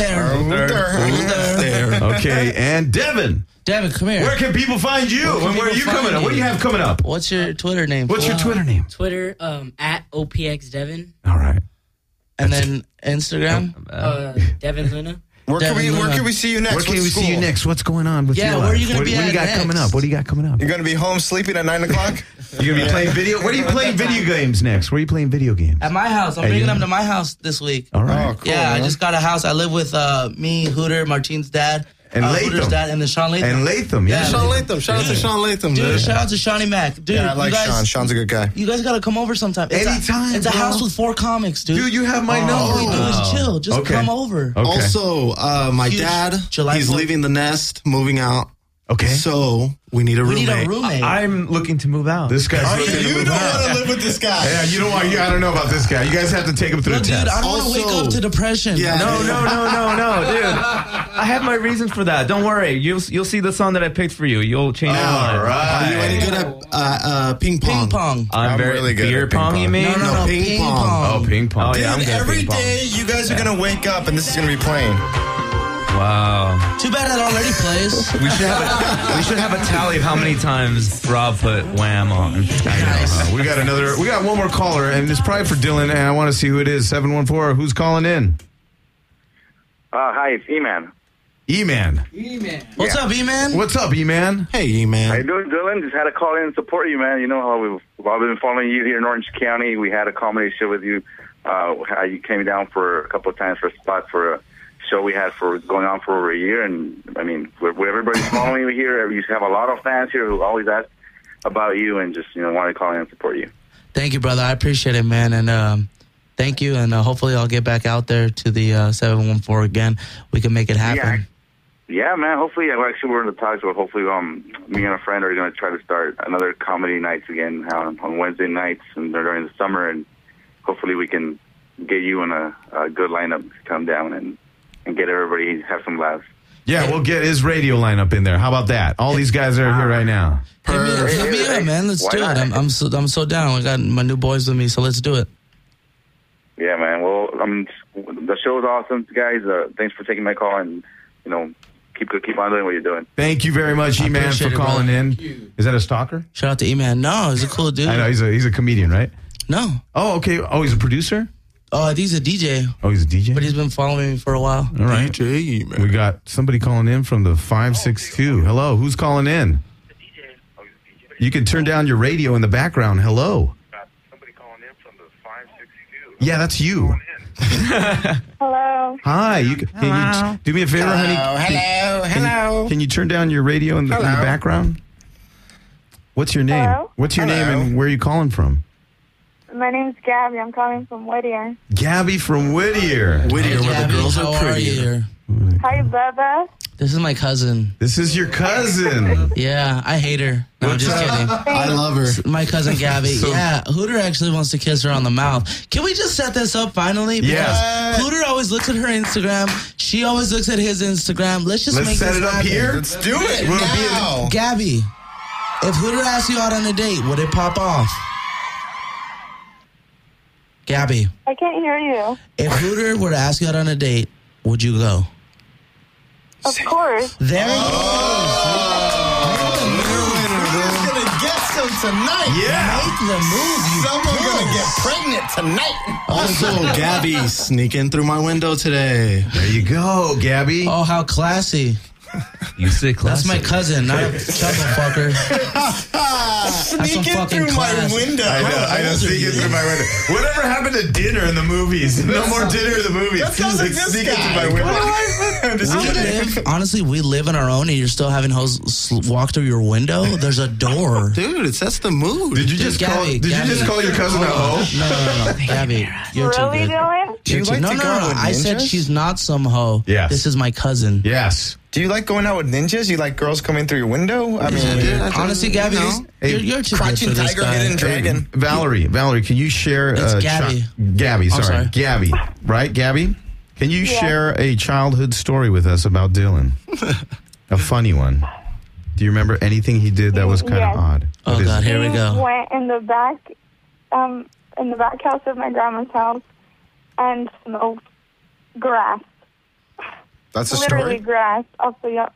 Okay, and Devin. Devin, come here. Where can people find you? And where are you coming up? What do you have coming up? What's your Twitter name? What's your Twitter name? Twitter, at OPXDevin. All right. And then Instagram? Devin Luna. Where can we see you next? Where can we see you next? What's going on with you? Yeah, where are you going to be What do at you got next? coming up? What do you got coming up? You're going to be home sleeping at 9 o'clock? You're going to be playing video? Where are you playing video games next? Where are you playing video games? At my house. I'm bringing them to my house this week. All right. Oh, cool, Yeah, man. I just got a house. I live with me, Hooter, Martine's dad. And Hooter's Latham. dad, and then Sean Latham. And Latham, yeah. Sean Latham. Shout out to Sean Latham, Dude, dude. shout out to Shawnee Mac. Dude, Yeah, I like you guys, Sean. Sean's a good guy. You guys got to come over sometime. Anytime, It's a bro. house with 4 comics, dude. Dude, you have my number. All we do is chill. Just Okay. come over. Okay. Also, my Huge dad, July he's 4th. leaving the nest, moving out. Okay. So we need a We roommate. need a roommate. I'm looking to move out. This guy's looking to You move don't out. want to live with this guy. Yeah, you don't want. I don't know about this guy. You guys have to take him through Look, the dude, test. I don't want to wake Also- up to depression. Yeah. No, dude. I have my reasons for that. Don't worry. You'll see the song that I picked for you. You'll change your mind. All Are you any right. good at ping pong? Ping pong. I'm very really good beer at ping pong. You pong. mean? No, ping pong. Oh, ping pong. Oh, yeah, I'm Dude, good at every ping pong. day you guys are going to wake up and this is going to be playing. Wow. Too bad it already plays. We should have a tally of how many times Rob put Wham on. We got one more caller, and it's probably for Dylan, and I want to see who it is. 714. Who's calling in? Hi, it's E-Man. E-Man. What's up, E-Man? What's up, E-Man? Hey, How you E-Man. doing, Dylan? Just had to call in and support you, man. You know how I've been following you here in Orange County. We had a comedy show with you. How you came down for a couple of times for a spot for a show we had for going on for over a year. And, I mean, where everybody's following you here. You have a lot of fans here who always ask about you and just, wanted to call in and support you. Thank you, brother. I appreciate it, man. And thank you. And hopefully I'll get back out there to the 714 again. We can make it happen. Yeah, man. Hopefully, actually, we're in the talks. So hopefully, me and a friend are going to try to start another comedy nights again on Wednesday nights and during the summer. And hopefully, we can get you in a good lineup to come down and get everybody have some laughs. Yeah, we'll get his radio lineup in there. How about that? All these guys are here right now. Hit me up, man. Let's do it. I'm so down. I got my new boys with me, so let's do it. Yeah, man. Well, the show is awesome, guys. Thanks for taking my call, and keep on doing what you're doing. Thank you very much, E-Man, for appreciate it, calling brother. in. Is that a stalker? Shout out to E-Man. No, he's a cool dude. I know he's a comedian, right? No. Oh, okay. Oh, he's a producer. Oh, I think he's a DJ. Oh, he's a DJ. But he's been following me for a while. All right. DJ, man. We got somebody calling in from the 562. Hello, who's calling in? You can turn down your radio in the background. Hello. Yeah, that's you. Hello. Hi. Can you do me a favor, honey? Hello. Can you turn down your radio in the background? What's your name? Hello? What's your name and where are you calling from? My My name's Gabby. I'm calling from Whittier. Gabby from Whittier. Whittier, where Gabby, the girls how are prettier. you? Hi, Bubba. This is my cousin. This is your cousin. Yeah, I hate her. No, I'm just kidding. I love her. My cousin Gabby. So- Yeah, Hooter actually wants to kiss her on the mouth. Can we just set this up finally? Yeah. Because Hooter always looks at her Instagram. She always looks at his Instagram. Let's just make set this it up happen. here. Let's do it now. Gabby, if Hooter asked you out on a date, would it pop off? Gabby, I can't hear you. if Hooter were to ask you out on a date, would you go? Of course. There it Who's gonna get some tonight? Yeah. Make the move. Someone's gonna get pregnant tonight. Also, Gabby sneaking through my window today. There you go, Gabby. Oh, how classy. You say That's classic. my cousin, not a chuckle fucker. Sneaking fucking through class. my window. I know, sneaking through my window. Whatever happened to dinner in the movies? No more dinner in the movies. That sounds like this sneaking guy. through my window. I'm just kidding. Honestly, we live on our own and you're still having hoes walk through your window. There's a door. Dude, it sets the mood. Did you just call? Did you just call your cousin a hoe? No. Gabby, you're too Really, good. Dylan? Do you like No. to go out with I said ninjas? she's not some hoe. Yes. This is my cousin. Yes. Do you like going out with ninjas? You like girls coming through your window? I mean, Honestly, Gabby, you're too good Crouching for this tiger, guy. hidden dragon. Valerie, can you share? It's Gabby. Gabby, I'm sorry. Gabby, right? Gabby, can you share a childhood story with us about Dylan? A funny one. Do you remember anything he did that was kind of Yes. odd? Oh What is God, it? here we We go. went in the back house of my grandma's house and smoked grass. That's a Literally story. grass. Also, yeah.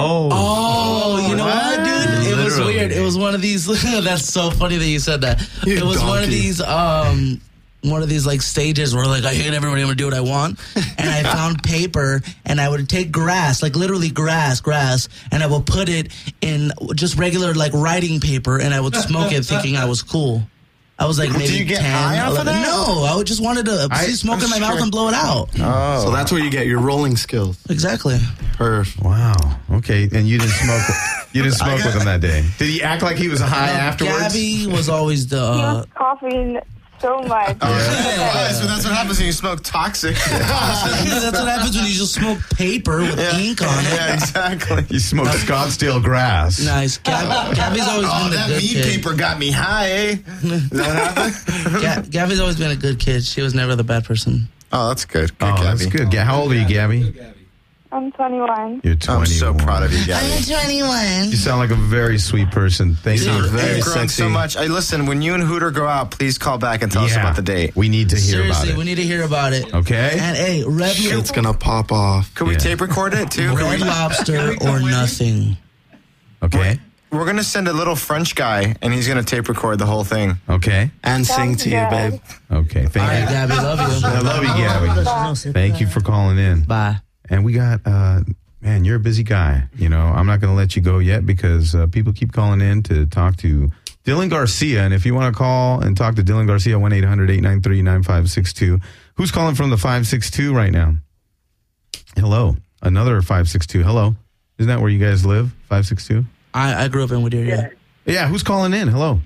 Oh, you know what, dude? It was Literally. weird. It was one of these. That's so funny that you said that. It was one of these. One of these like stages where like I hate everybody, I'm gonna do what I want, and I found paper and I would take grass, like literally grass, and I would put it in just regular like writing paper, and I would smoke it thinking I was cool. I was like maybe Did you get 10, high off of 11. that? No, I would just wanted to see smoke in my mouth and blow it out. Oh. So that's where you get your rolling skills. Exactly. Perf. Wow. Okay, and you didn't smoke. You didn't smoke with him that day. Did he act like he was high afterwards? Gabby was always He was the. coughing so much. Right, so that's what happens when you smoke toxic. That's what happens when you just smoke paper with ink on it. Yeah, exactly. You smoked Scottsdale grass. Nice. Gabby's always Oh, been a that good meat kid. paper got me high, eh? Is that what happened? Gabby's always been a good kid. She was never the bad person. Oh, that's good. Good, Oh, Gabby. that's good. How old are you, Gabby? I'm 21. You're 21. I'm so proud of you, Gabby. 21. You sound like a very sweet person. Thank you. You've grown so much. Hey, listen, when you and Hooter go out, please call back and tell us Yeah. about the date. We need to hear about Seriously, it. we need to hear about it. Okay? And hey, Red, It's gonna pop off. Could we tape record it too? Red Lobster or nothing. Okay. We're going to send a little French guy, and he's going to tape record the whole thing. Okay. And sing to you, babe. Okay. Thank All right, you. Gabby, love you. I love you, Gabby. Thank you for calling in. Bye. And we got, man, you're a busy guy. You know, I'm not going to let you go yet because people keep calling in to talk to Dylan Garcia. And if you want to call and talk to Dylan Garcia, 1-800-893-9562. Who's calling from the 562 right now? Hello. Another 562. Hello. Isn't that where you guys live? 562? I grew up in Whittier, yeah. Yeah, who's calling in? Hello.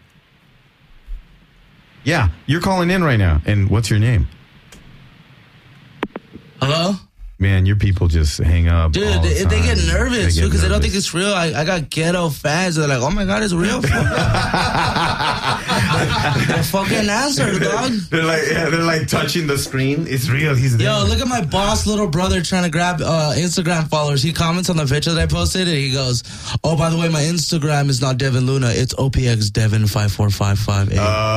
Yeah, you're calling in right now. And what's your name? Hello? Man, your people just hang up. Dude, all the they get time. nervous, They too, because they don't nervous. think it's real. I got ghetto fans. They're like, oh my God, it's real. They fucking answer, dog. They're like touching the screen. It's real. He's there. Yo, look at my boss little brother trying to grab Instagram followers. He comments on the picture that I posted and he goes, oh, by the way, my Instagram is not Devin Luna. It's OPX Devin 54558.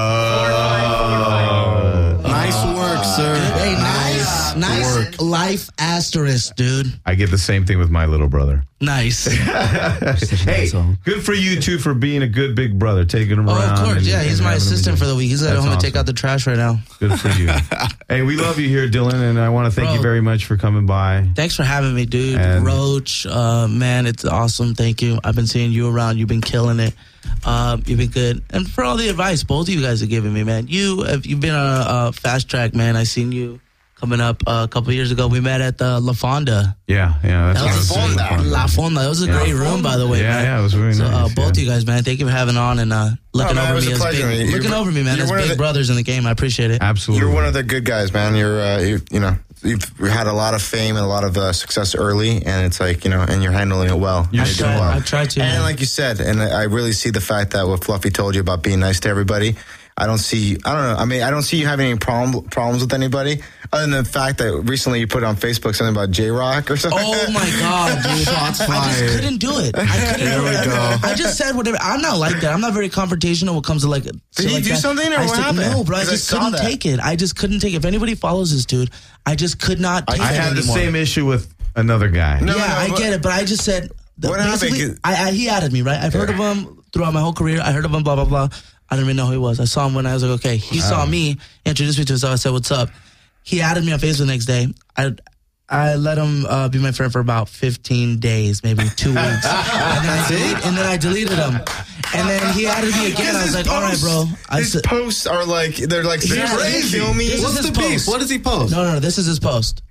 Nice work, sir. Hey, nice work. life asterisk, dude. I get the same thing with my little brother. Nice. Hey, good for you, too, for being a good big brother, taking him Oh, around. of course. and- Yeah, he's and my having him assistant do- for the week. He's at That's home to take awesome. out the trash right now. Good for you. Hey, we love you here, Dylan, and I want to thank Bro. you very much for coming by. Thanks for having me, dude. And- Roach, man, it's awesome. Thank you. I've been seeing you around. You've been killing it. You've been good. And for all the advice both of you guys are giving me, man. You've been on a fast track, man. I seen you coming up a couple years ago. We met at the La Fonda. Yeah. That was La Fonda. That was a great room, by the way. man. Yeah, it was really nice. Both you guys, man, thank you for having on and looking over me as big brothers in the game. I appreciate it. Absolutely. You're one of the good guys, man. You've had a lot of fame and a lot of success early, and it's like, and you're handling it well. I try to. And like you said, and I really see the fact that what Fluffy told you about being nice to everybody. I don't see you having any problems with anybody, other than the fact that recently you put on Facebook something about J-Rock or something. Oh my God, dude. I just couldn't do it. I just said whatever. I'm not like that. I'm not very confrontational when it comes to like. Did he do something or what happened? No, bro. I just couldn't take it. I just couldn't take it. If anybody follows this dude, I just could not take it I had the same issue with another guy. I get it, but I just said. What happened? He added me, right? I've heard of him throughout my whole career. I heard of him, blah, blah, blah. I didn't even know who he was. I saw him when I was like, okay. He saw me, introduced me to himself. I said, what's up? He added me on Facebook the next day. I let him be my friend for about 15 days, maybe 2 weeks. and then I deleted him. And then he added me again. I was like, all right, bro. His posts are like, they're like, crazy. What's the beef? What does he post? No, this is his post.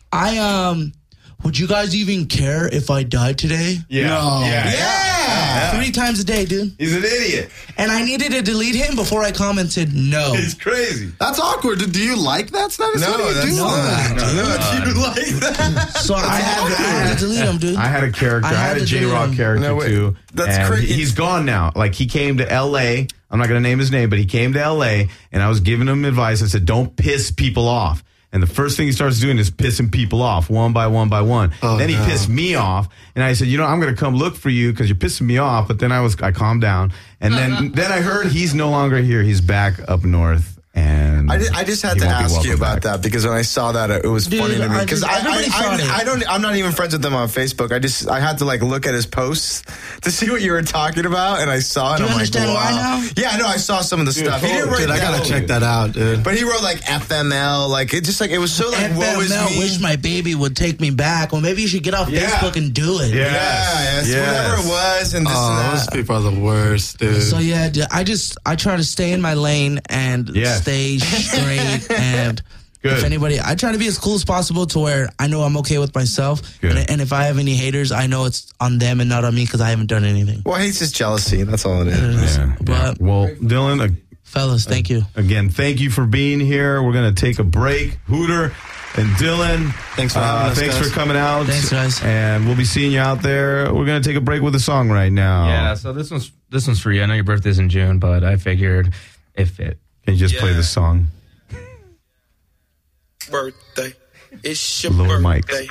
Would you guys even care if I died today? Yeah. No. Yeah. 3 times a day, dude. He's an idiot. And I needed to delete him before I commented no. It's crazy. That's awkward. Do you like that stuff? No, that's not. No, you like that. So I had to delete him, dude. I had a character. I had a J-Rock character too. That's crazy. He's gone now. Like, he came to L.A. I'm not going to name his name, but he came to L.A. and I was giving him advice. I said, don't piss people off. And the first thing he starts doing is pissing people off one by one by one. Then he pissed me off. And I said, I'm going to come look for you because you're pissing me off. But then I calmed down. And then I heard he's no longer here. He's back up north. And I just had to ask you about that because when I saw that, it was funny to me because I'm not even friends with them on Facebook. I had to like look at his posts to see what you were talking about, and I saw it. Do you I'm understand like, wow. why now? Yeah, I know. I saw some of the stuff. He didn't write I gotta check that out, dude. But he wrote like FML, like it just like it was so like FML woe is me. Wish my baby would take me back. Well, maybe you should get off Facebook and do it. Yes. Whatever it was, and this and that. Those people are the worst, dude. So yeah, dude, I try to stay in my lane and stay straight. And if anybody, I try to be as cool as possible to where I know I'm okay with myself. And if I have any haters, I know it's on them and not on me because I haven't done anything. Well, hate's just jealousy. That's all it is. But well, Dylan, fellas, thank you again. Thank you for being here. We're gonna take a break. Hooter and Dylan, thanks for having us, thanks guys. for coming out. Thanks, guys. And we'll be seeing you out there. We're gonna take a break with a song right now. Yeah. So this one's for you. I know your birthday's in June, but I figured if it. Can you just play the song? Birthday. It's your Lower mic. birthday.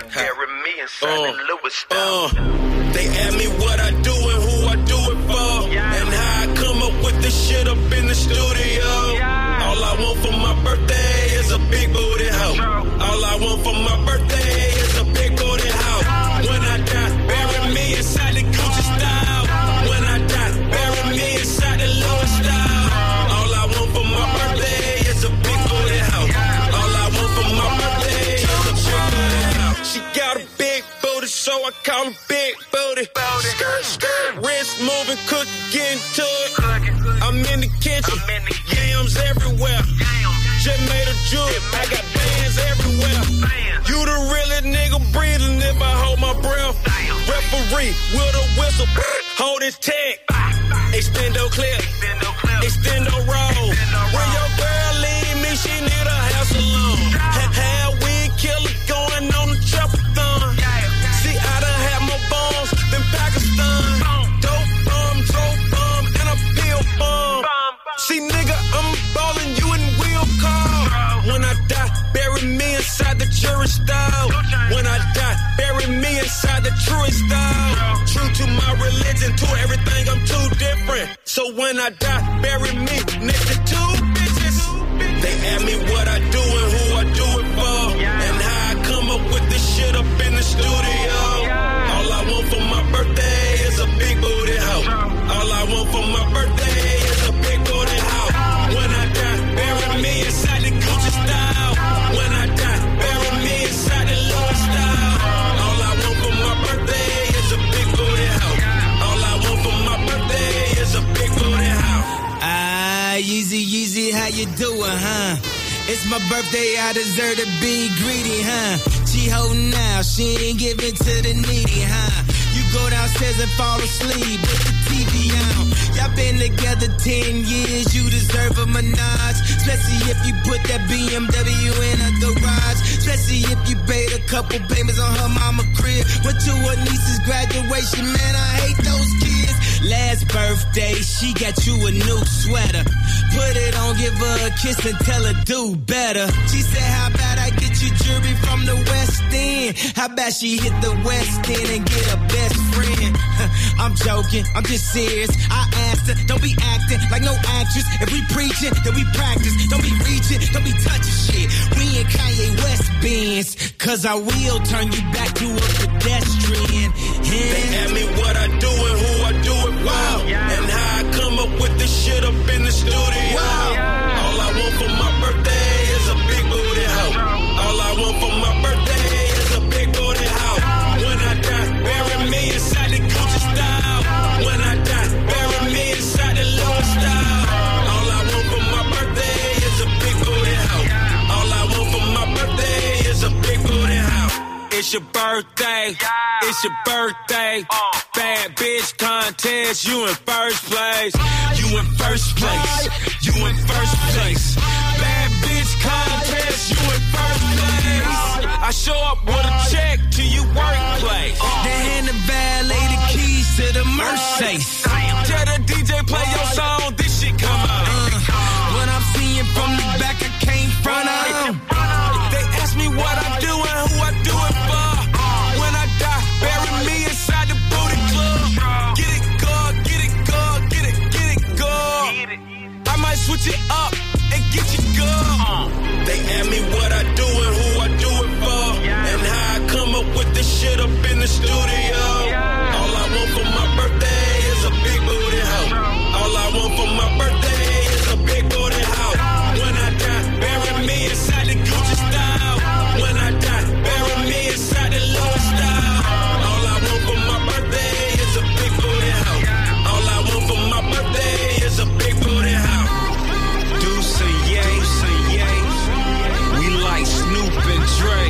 They ask me what I do and who I do it for, and how I come up with this shit up in the studio. All I want for my birthday is a big booty hoe. All I want for my birthday is a big booty hoe. When I die, bury me inside the Gucci style. When I die, bury me inside the Louis style. All I want for my birthday is a big booty hoe. All I want for my birthday is a big booty hoe. She got a big booty, so I call her Big Booty. Skirt, skirt, wrist moving, cookie, getting to it. I'm in the kitchen, yams everywhere. Just made a juke, I got bands everywhere. You the realest nigga breathing if I hold my breath. Referee with a whistle, hold his tag. Extendo clip, extendo roll. When your girl leave me, she need a house alone. Had weed killer going on the chopper-thon. See, I done had more bombs than Pakistan. Dope bomb, and a pill bomb. See, nigga, I'm ballin', you in wheel car. When I die, bury me inside the jury style. When I die, bury me inside the truest style. True to my religion, to everything, I'm too different. So when I die, bury me next to 2 bitches. They ask me what I do and who I do it for, and how I come up with this shit up in the studio. All I want for my birthday is a big booty hoe. All I want for my birthday is a big booty hoe. When I die, bury me inside the Gucci style. When I die, bury me inside the Louis style. All I want for my birthday is a big booty hoe. All I want for my birthday is a big booty hoe. Yeezy, Yeezy, how you doing, huh? It's my birthday, I deserve to be greedy, huh? She holding out, she ain't giving to the needy, huh? You go downstairs and fall asleep with the TV on. Y'all been together 10 years, you deserve a menage. Especially if you put that BMW in a garage. Especially if you paid a couple payments on her mama crib. Went to her niece's graduation, man, I hate those kids. Last birthday, she got you a new sweater. Put it on, give her a kiss and tell her do better. She said, how about I get you jewelry from the West End? How about she hit the West End and get a best friend? I'm joking, I'm just serious. I asked her, don't be acting like no actress. If we preaching, then we practice. Don't be reaching, don't be touching shit. We in Kanye West Benz, cause I will turn you back to a pedestrian. They ask me what I do and who I do it for, and how I come up with this shit up in the studio. All I want for my birthday is a big booty hoe. All I want for my birthday is a big booty hoe. When I die, bury me inside the Gucci style. When I die, bury me inside the Louis style. All I want for my birthday is a big booty hoe. All I want for my birthday is a big booty hoe. It's your birthday. It's your birthday. Bad bitch contest. You in first place. You in first place. You in first place. Bad bitch contest. You in first place. I show up with a check to your workplace. Then hand the valet the keys to the Mercedes. Tell the DJ play your song. This shit come out. When I'm seeing from the back, I can't front out. They ask me what I do and who I do it for. When I die, bury me inside the booty club. Get it, God, get it, God, get it, God. I might switch it up and get you good. They ask me what I do and who I do it for, and how I come up with this shit up in the studio. All I want for my birthday is a big booty hoe. All I want for my birthday is a big booty hoe. When I die, bury me inside the Gucci style. When I die, bury me inside the Louis style. All I want for my birthday is a big booty hoe. All I want for my birthday is a big booty hoe. Deuce and Ye, we like Snoop and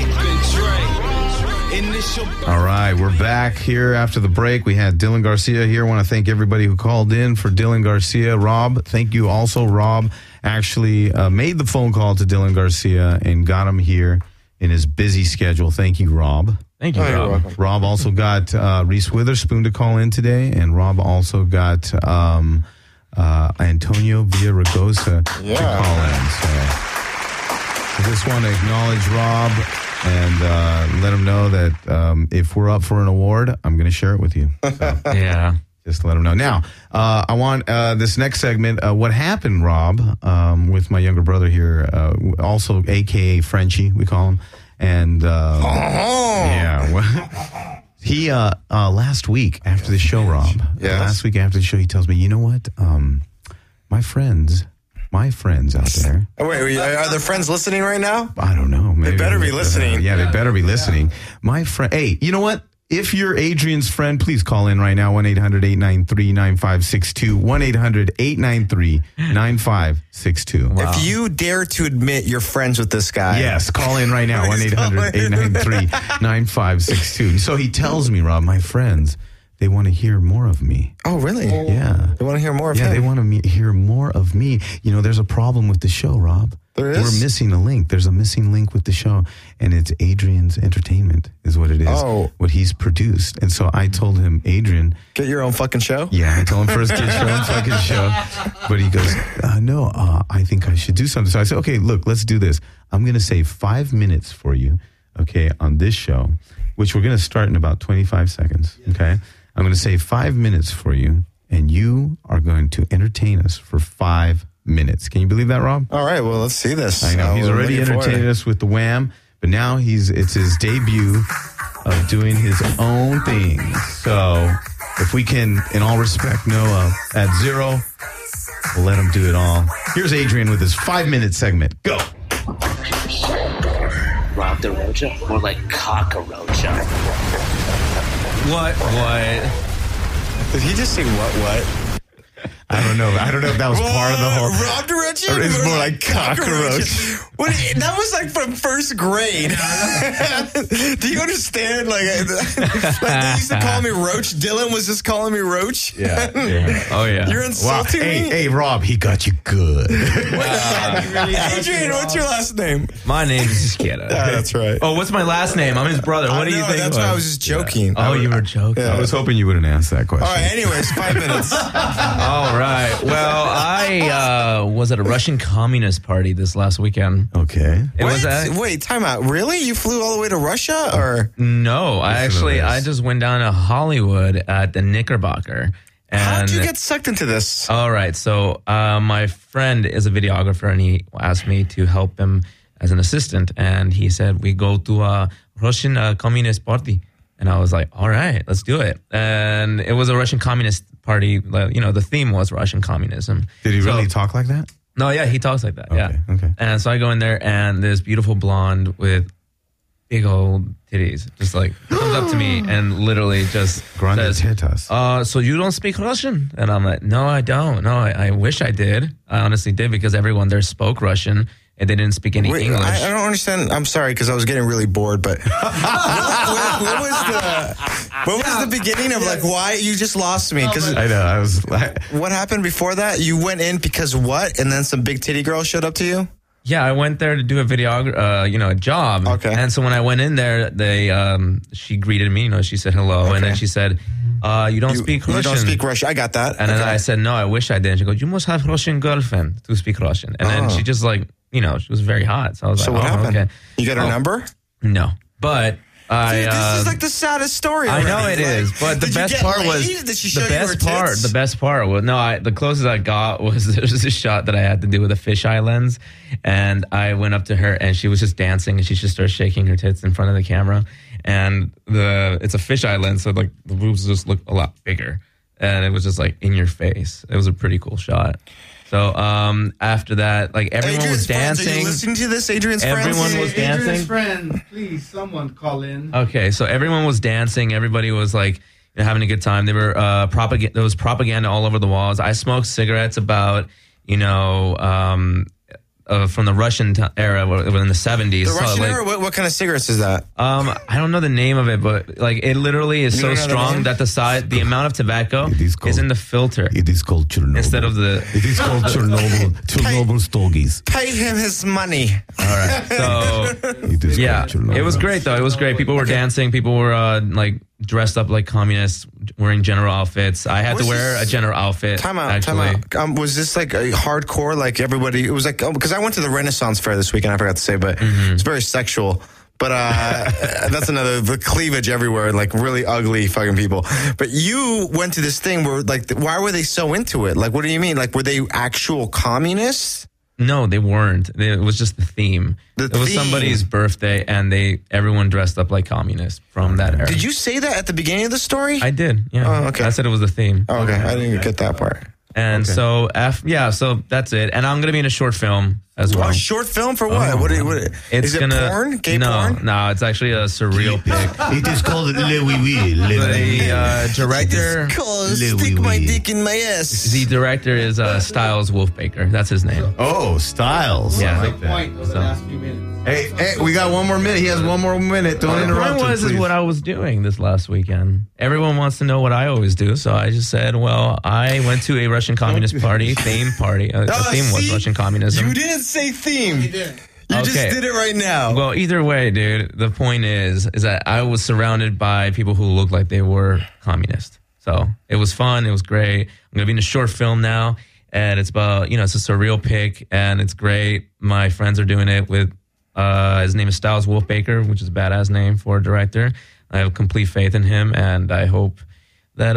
Dre, Initial. All right, we're back here after the break. We had Dylan Garcia here. I want to thank everybody who called in for Dylan Garcia. Rob, thank you also. Rob actually made the phone call to Dylan Garcia and got him here in his busy schedule. Thank you, Rob. Thank you, Rob. Rob also got Reese Witherspoon to call in today, and Rob also got Antonio Villaraigosa to call in. So I just want to acknowledge Rob and let him know that if we're up for an award, I'm going to share it with you. So, yeah. Just to let him know. Now, I want this next segment, what happened, Rob, with my younger brother here, also a.k.a. Frenchie, we call him. And, yeah. He, last week after the show, Rob, last week after the show, he tells me, you know what? My friends out there. Oh, wait, are the friends listening right now? I don't know. Maybe, they better be listening. Yeah, they better be listening. My friend, hey, you know what? If you're Adrian's friend, please call in right now, 1-800-893-9562, 1-800-893-9562. Wow. If you dare to admit you're friends with this guy. Yes, call in right now, 1-800-893-9562. So he tells me, Rob, my friends, they want to hear more of me. Oh, really? Yeah. They want to hear more of him? Yeah, they want to hear more of me. You know, there's a problem with the show, Rob. There is? We're missing a link. There's a missing link with the show, and it's Adrian's Entertainment is what it is. Oh. What he's produced. And so I told him, Adrian. Get your own fucking show? Yeah, I told him first, get your own fucking show. But he goes, no, I think I should do something. So I said, okay, look, let's do this. I'm going to save 5 minutes for you, okay, on this show, which we're going to start in about 25 seconds, okay? I'm going to save 5 minutes for you, and you are going to entertain us for 5 minutes. Can you believe that, Rob? All right, well, let's see this. I know. He's already entertained us with the Wham, but now it's his debut of doing his own thing. So if we can, in all respect, Noah, at zero, we'll let him do it all. Here's Adrian with his 5-minute segment. Go. Rob the Rocha? More like cockroacha. What? Did he just say what? I don't know if that was part of the whole. Rob DeRucci? Or it's more like cockroach. What, that was like from first grade. Do you understand? Like they used to call me Roach. Dylan was just calling me Roach. Yeah. Oh yeah. You're insulting me. Hey, Rob, he got you good. Adrian, what's your last name? My name is Izquierda. Yeah, that's right. Oh, what's my last name? I'm his brother. What do you think? That's why I was just joking. Oh, you were joking. I was hoping you wouldn't answer that question. All right. Anyways, 5 minutes. All right. Well, I was at a Russian communist party this last weekend. Okay. Wait, time out. Really? You flew all the way to Russia, or No, I just went down to Hollywood at the Knickerbocker. And how did you get sucked into this? All right. So my friend is a videographer, and he asked me to help him as an assistant. And he said, we go to a Russian communist party. And I was like, all right, let's do it. And it was a Russian communist party. You know, the theme was Russian communism. Did he really talk like that? No, yeah, he talks like that. Okay. And so I go in there, and this beautiful blonde with big old titties just like comes up to me and literally just says, so you don't speak Russian? And I'm like, no, I don't. No, I wish I did. I honestly did, because everyone there spoke Russian and they didn't speak any English. I don't understand. I'm sorry, because I was getting really bored, but what was the beginning of like why you just lost me? Because I know. I was like, what happened before that? You went in because what? And then some big titty girl showed up to you? Yeah, I went there to do a job. Okay. And so when I went in there, she greeted me. She said hello, and then she said, "You don't speak Russian." You don't speak Russian. I got that. And then I said, "No, I wish I did." And she goes, "You must have Russian girlfriend to speak Russian." And then she just she was very hot. So I was so like, what happened? Okay. You got her number? No, but. This is like the saddest story. I know it is, but the best part was the best part was the closest I got was there was a shot that I had to do with a fisheye lens, and I went up to her and she was just dancing and she just started shaking her tits in front of the camera, and it's a fisheye lens, so like the boobs just look a lot bigger, and it was just like in your face. It was a pretty cool shot. So after that, like everyone was dancing. Are you listening to this, Adrian's friends? Everyone was dancing. Adrian's friend, please, someone call in. Okay, so everyone was dancing. Everybody was like having a good time. They were there was propaganda all over the walls. I smoked cigarettes about from the Russian era, in the 70s. The Russian era? What kind of cigarettes is that? I don't know the name of it, but like it literally is so strong that the amount of tobacco is in the filter. It is called Chernobyl. Instead of It is called Chernobyl stogies. Pay him his money. All right. So it was great though. It was great. People were dancing. People were dressed up like communists, wearing general outfits. I had to wear a general outfit. Time out. Was this like a hardcore? Like everybody? It was like because I went to the Renaissance Fair this weekend. I forgot to say, but it's very sexual. But that's the cleavage everywhere, like really ugly fucking people. But you went to this thing where why were they so into it? Like, what do you mean? Like, were they actual communists? No, they weren't. It was just the theme. It was somebody's birthday, and everyone dressed up like communists from that era. Did you say that at the beginning of the story? I did. Yeah. Oh, okay. I said it was the theme. Oh, okay, I didn't get that part. And so that's it. And I'm going to be in a short film as well. A short film for what? What is it? Porn? Gay porn? No, it's actually a surreal pic. It is called Le Oui Oui. The director. It's called Stick My Dick in My Ass. The director is Styles Wolfbaker. That's his name. Oh, Styles. Yeah. I like that. Point over the last few minutes. Hey, we got one more minute. He has one more minute. Don't interrupt him, is what I was doing this last weekend. Everyone wants to know what I always do, so I just said, well, I went to a Russian Communist Party, theme party. The theme was Russian communism. You didn't say theme. You did. You just did it right now. Well, either way, dude, the point is that I was surrounded by people who looked like they were communist. So it was fun. It was great. I'm going to be in a short film now, and it's about, it's a surreal pic, and it's great. My friends are doing it with, his name is Styles Wolfbaker, which is a badass name for a director. I have complete faith in him, and I hope that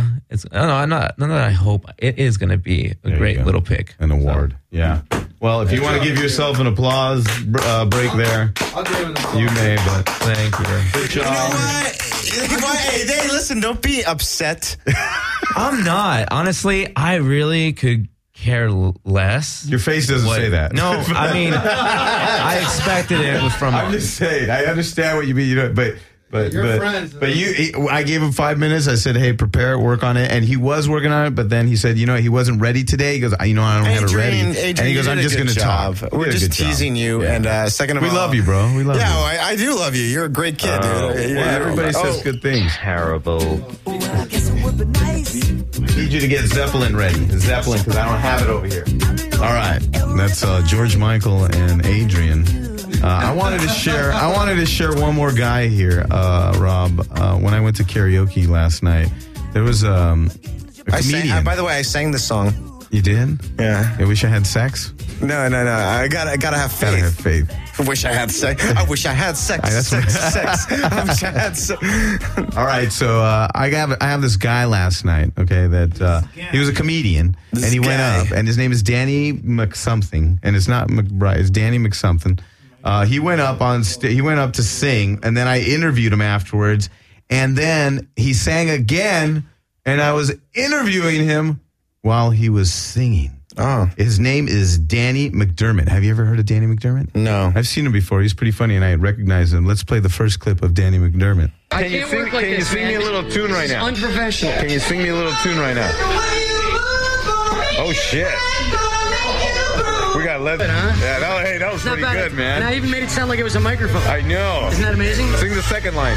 I hope it is going to be a great little pic. An award. Yeah. Well, if you want to give yourself an applause break there, I'll give an applause. you may, but thank you. Good job. You know what? Hey, listen, don't be upset. I'm not. Honestly, I really could care less. Your face doesn't say that. No, I mean, I expected it from... I'm just saying, I understand what you mean, but But You're friends. But I gave him 5 minutes. I said, "Hey, prepare it, work on it," and he was working on it. But then he said, he wasn't ready today. He goes, I don't have it ready. Adrian, And he goes, you I'm did a just good going to job. talk. We're just teasing you. Yeah. And second of we all, love you, bro. We love you. Yeah, I do love you. You're a great kid, dude. Everybody says good things. Terrible. I need you to get Zeppelin ready. Zeppelin, because I don't have it over here. All right, that's George Michael and Adrian. I wanted to share one more guy here, Rob. When I went to karaoke last night, there was a comedian. By the way, I sang the song. You did? Yeah. I wish I had sex. No. I gotta have faith. Gotta have faith. I wish I had sex. I wish I had sex. Sex. I wish I had sex. All right, so I have this guy last night. Okay, that he was a comedian, and he went up, and his name is Danny McSomething, and it's not McBride, it's Danny McSomething. He went up on he went up to sing, and then I interviewed him afterwards, and then he sang again, and I was interviewing him while he was singing. Oh. His name is Danny McDermott. Have you ever heard of Danny McDermott? No. I've seen him before. He's pretty funny, and I recognize him. Let's play the first clip of Danny McDermott. Can you sing me a little tune right now? Unprofessional. Can you sing me a little tune right now? Oh, shit. We got leather. Yeah, that was pretty good, man. And I even made it sound like it was a microphone. I know. Isn't that amazing? Sing the second line.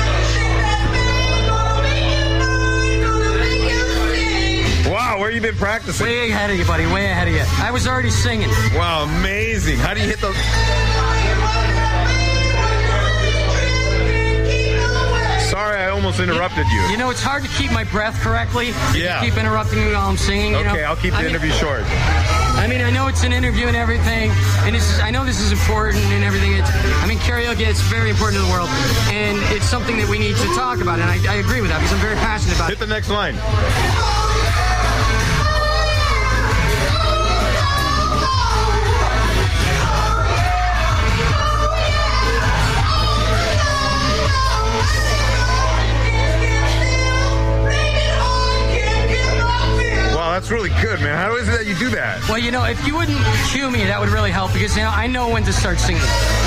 Wow, where you been practicing? Way ahead of you, buddy. Way ahead of you. I was already singing. Wow, amazing. How do you hit those? Sorry, I almost interrupted you. You know, it's hard to keep my breath correctly. Yeah. You keep interrupting me while I'm singing. Okay, I'll keep the interview short. I mean, I know it's an interview and everything, and I know this is important and everything. Karaoke is very important to the world, and it's something that we need to talk about, and I agree with that because I'm very passionate about it. Hit the next line. That's really good, man. How is it that you do that? Well, if you wouldn't cue me, that would really help because I know when to start singing.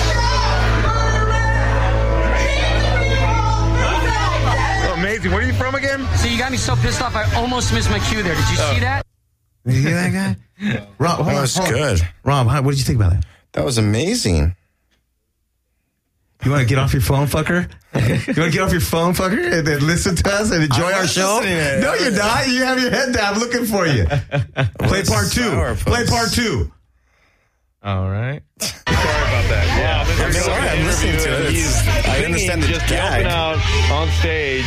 Oh, amazing. Where are you from again? See, you got me so pissed off, I almost missed my cue there. Did you see that? Did you hear that guy? Rob, that was good. Rob, what did you think about that? That was amazing. You want to get off your phone, fucker? You want to get off your phone, fucker, and then listen to us and enjoy our show? No, you're not. You have your head down looking for you. Play part two. Play part two. All right. Sorry about that. Yeah, I'm sorry. I'm listening to it. I understand the just gag. jumping out on stage.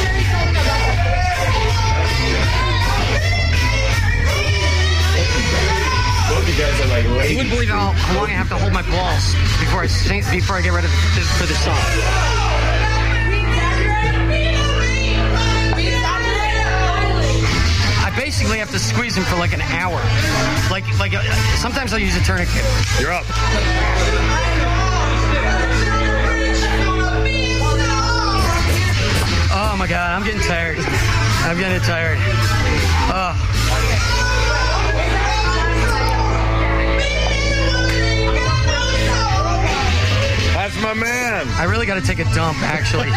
Both you guys are like ladies. You wouldn't believe how long I have to hold my balls before I get ready for the song. I basically have to squeeze them for like an hour. Like sometimes I'll use a tourniquet. You're up. Oh my God, I'm getting tired. That's my man. I really got to take a dump, actually.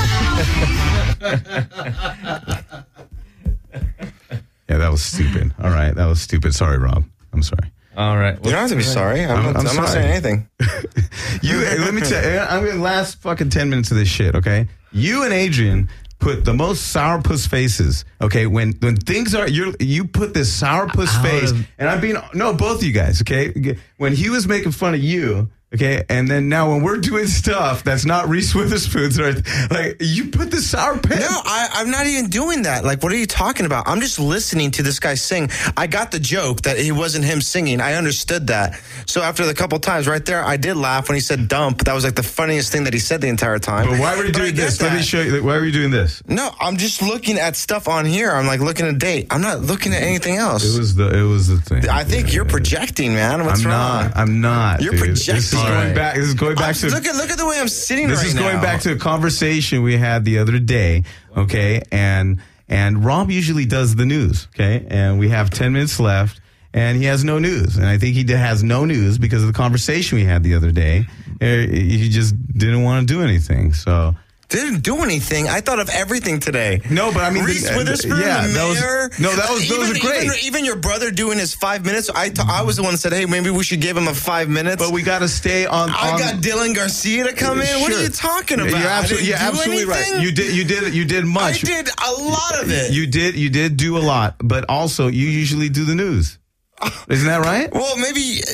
Yeah, that was stupid. All right, that was stupid. Sorry, Rob. I'm sorry. All right. You don't have to be sorry. I'm not saying anything. Let me tell you, I'm going to last fucking 10 minutes of this shit, okay? You and Adrian put the most sourpuss faces, okay? When things are, you put this sourpuss face, and both of you guys, okay? When he was making fun of you, okay, and then now when we're doing stuff that's not Reese Witherspoon's, right? Like, you put the sour patch. No, I'm not even doing that. Like, what are you talking about? I'm just listening to this guy sing. I got the joke that it wasn't him singing. I understood that. So after the couple times right there, I did laugh when he said dump. That was like the funniest thing that he said the entire time. But why were you doing this? Let me show you. Why were you doing this? No, I'm just looking at stuff on here. I'm like looking at a date. I'm not looking at anything else. It was the thing. I think you're projecting, man. What's wrong? I'm not. You're projecting. This is going back to look at the way I'm sitting this right is now. going back to a conversation we had the other day, okay? And Rob usually does the news, okay? And we have 10 minutes left, and he has no news. And I think he has no news because of the conversation we had the other day. He just didn't want to do anything. So Didn't do anything. I thought of everything today. No, but I mean, Reese Witherspoon, yeah, the mayor. those are great. Even your brother doing his 5 minutes. I was the one that said, "Hey, maybe we should give him a 5 minutes." But we got to stay on. I got Dylan Garcia to come in. What are you talking about? You're absolutely right. You did much. I did a lot of it. You did do a lot, but also you usually do the news. Isn't that right? Well, maybe.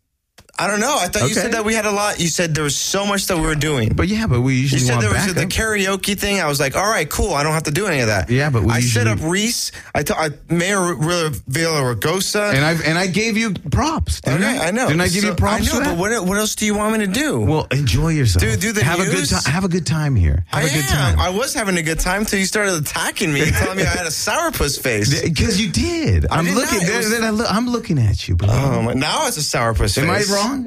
I don't know. I thought you said that we had a lot. You said there was so much that we were doing. But we usually. You said want there was backup. the karaoke thing. I was like, all right, cool. I don't have to do any of that. Yeah, but I set up Reese. Mayor Villaraigosa. And I gave you props. Okay, I know. Didn't I give you props? I know, but what else do you want me to do? Well, enjoy yourself. Do the have news? a good time. Have a good time here. Have a good time. I was having a good time until you started attacking me and telling me I had a sourpuss face. Because you did. I'm looking at you, bro. Oh, now it's a sourpuss face. Am I wrong?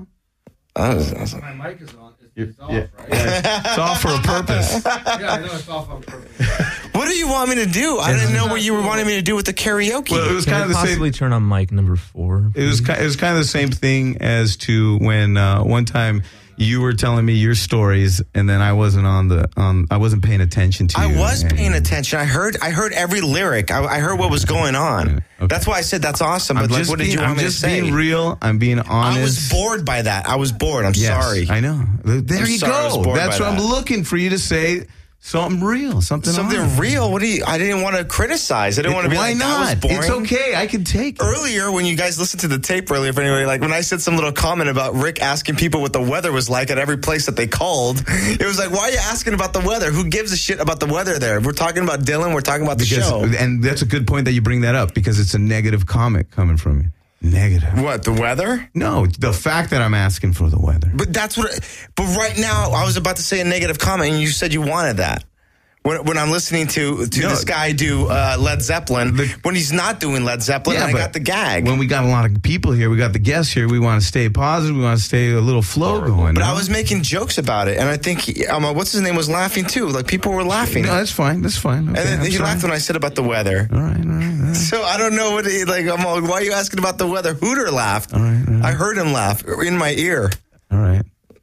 My mic is on. It's off, right? It's off for a purpose. Yeah, I know it's off on purpose. What do you want me to do? I didn't know what you were wanting me to do with the karaoke. Well, it was kind of the same. Possibly turn on mic number 4. It was kind of the same thing as to when one time you were telling me your stories, and then I wasn't I wasn't paying attention to you. I was paying attention. I heard every lyric. I heard what was going on. Okay. That's why I said that's awesome. But what did you want me to say? I'm just being real. I'm being honest. I was bored by that. I was bored. I'm sorry. I know. There you go. That's what I'm looking for you to say. Something real, something real. What do you? I didn't want to criticize. I didn't want to be why like, not? That was boring. It's okay. I can take it. Earlier, when you guys listened to the tape earlier, for anybody, like when I said some little comment about Rick asking people what the weather was like at every place that they called, it was like, why are you asking about the weather? Who gives a shit about the weather there? We're talking about Dylan. We're talking about the show. And that's a good point that you bring that up because it's a negative comment coming from you. Negative. What, the weather? No, the fact that I'm asking for the weather. But that's what. But right now, I was about to say a negative comment, and you said you wanted that. When I'm listening to this guy do Led Zeppelin, when he's not doing Led Zeppelin, I got the gag. When we got a lot of people here, we got the guests here, we want to stay positive, we want to stay a little flow going. But I was making jokes about it, and I think, what's his name was laughing too. Like, people were laughing. No, that's fine. Okay, and then he laughed when I said about the weather. All right. So I don't know I'm all, why are you asking about the weather? Hooter laughed. All right. I heard him laugh in my ear. All right.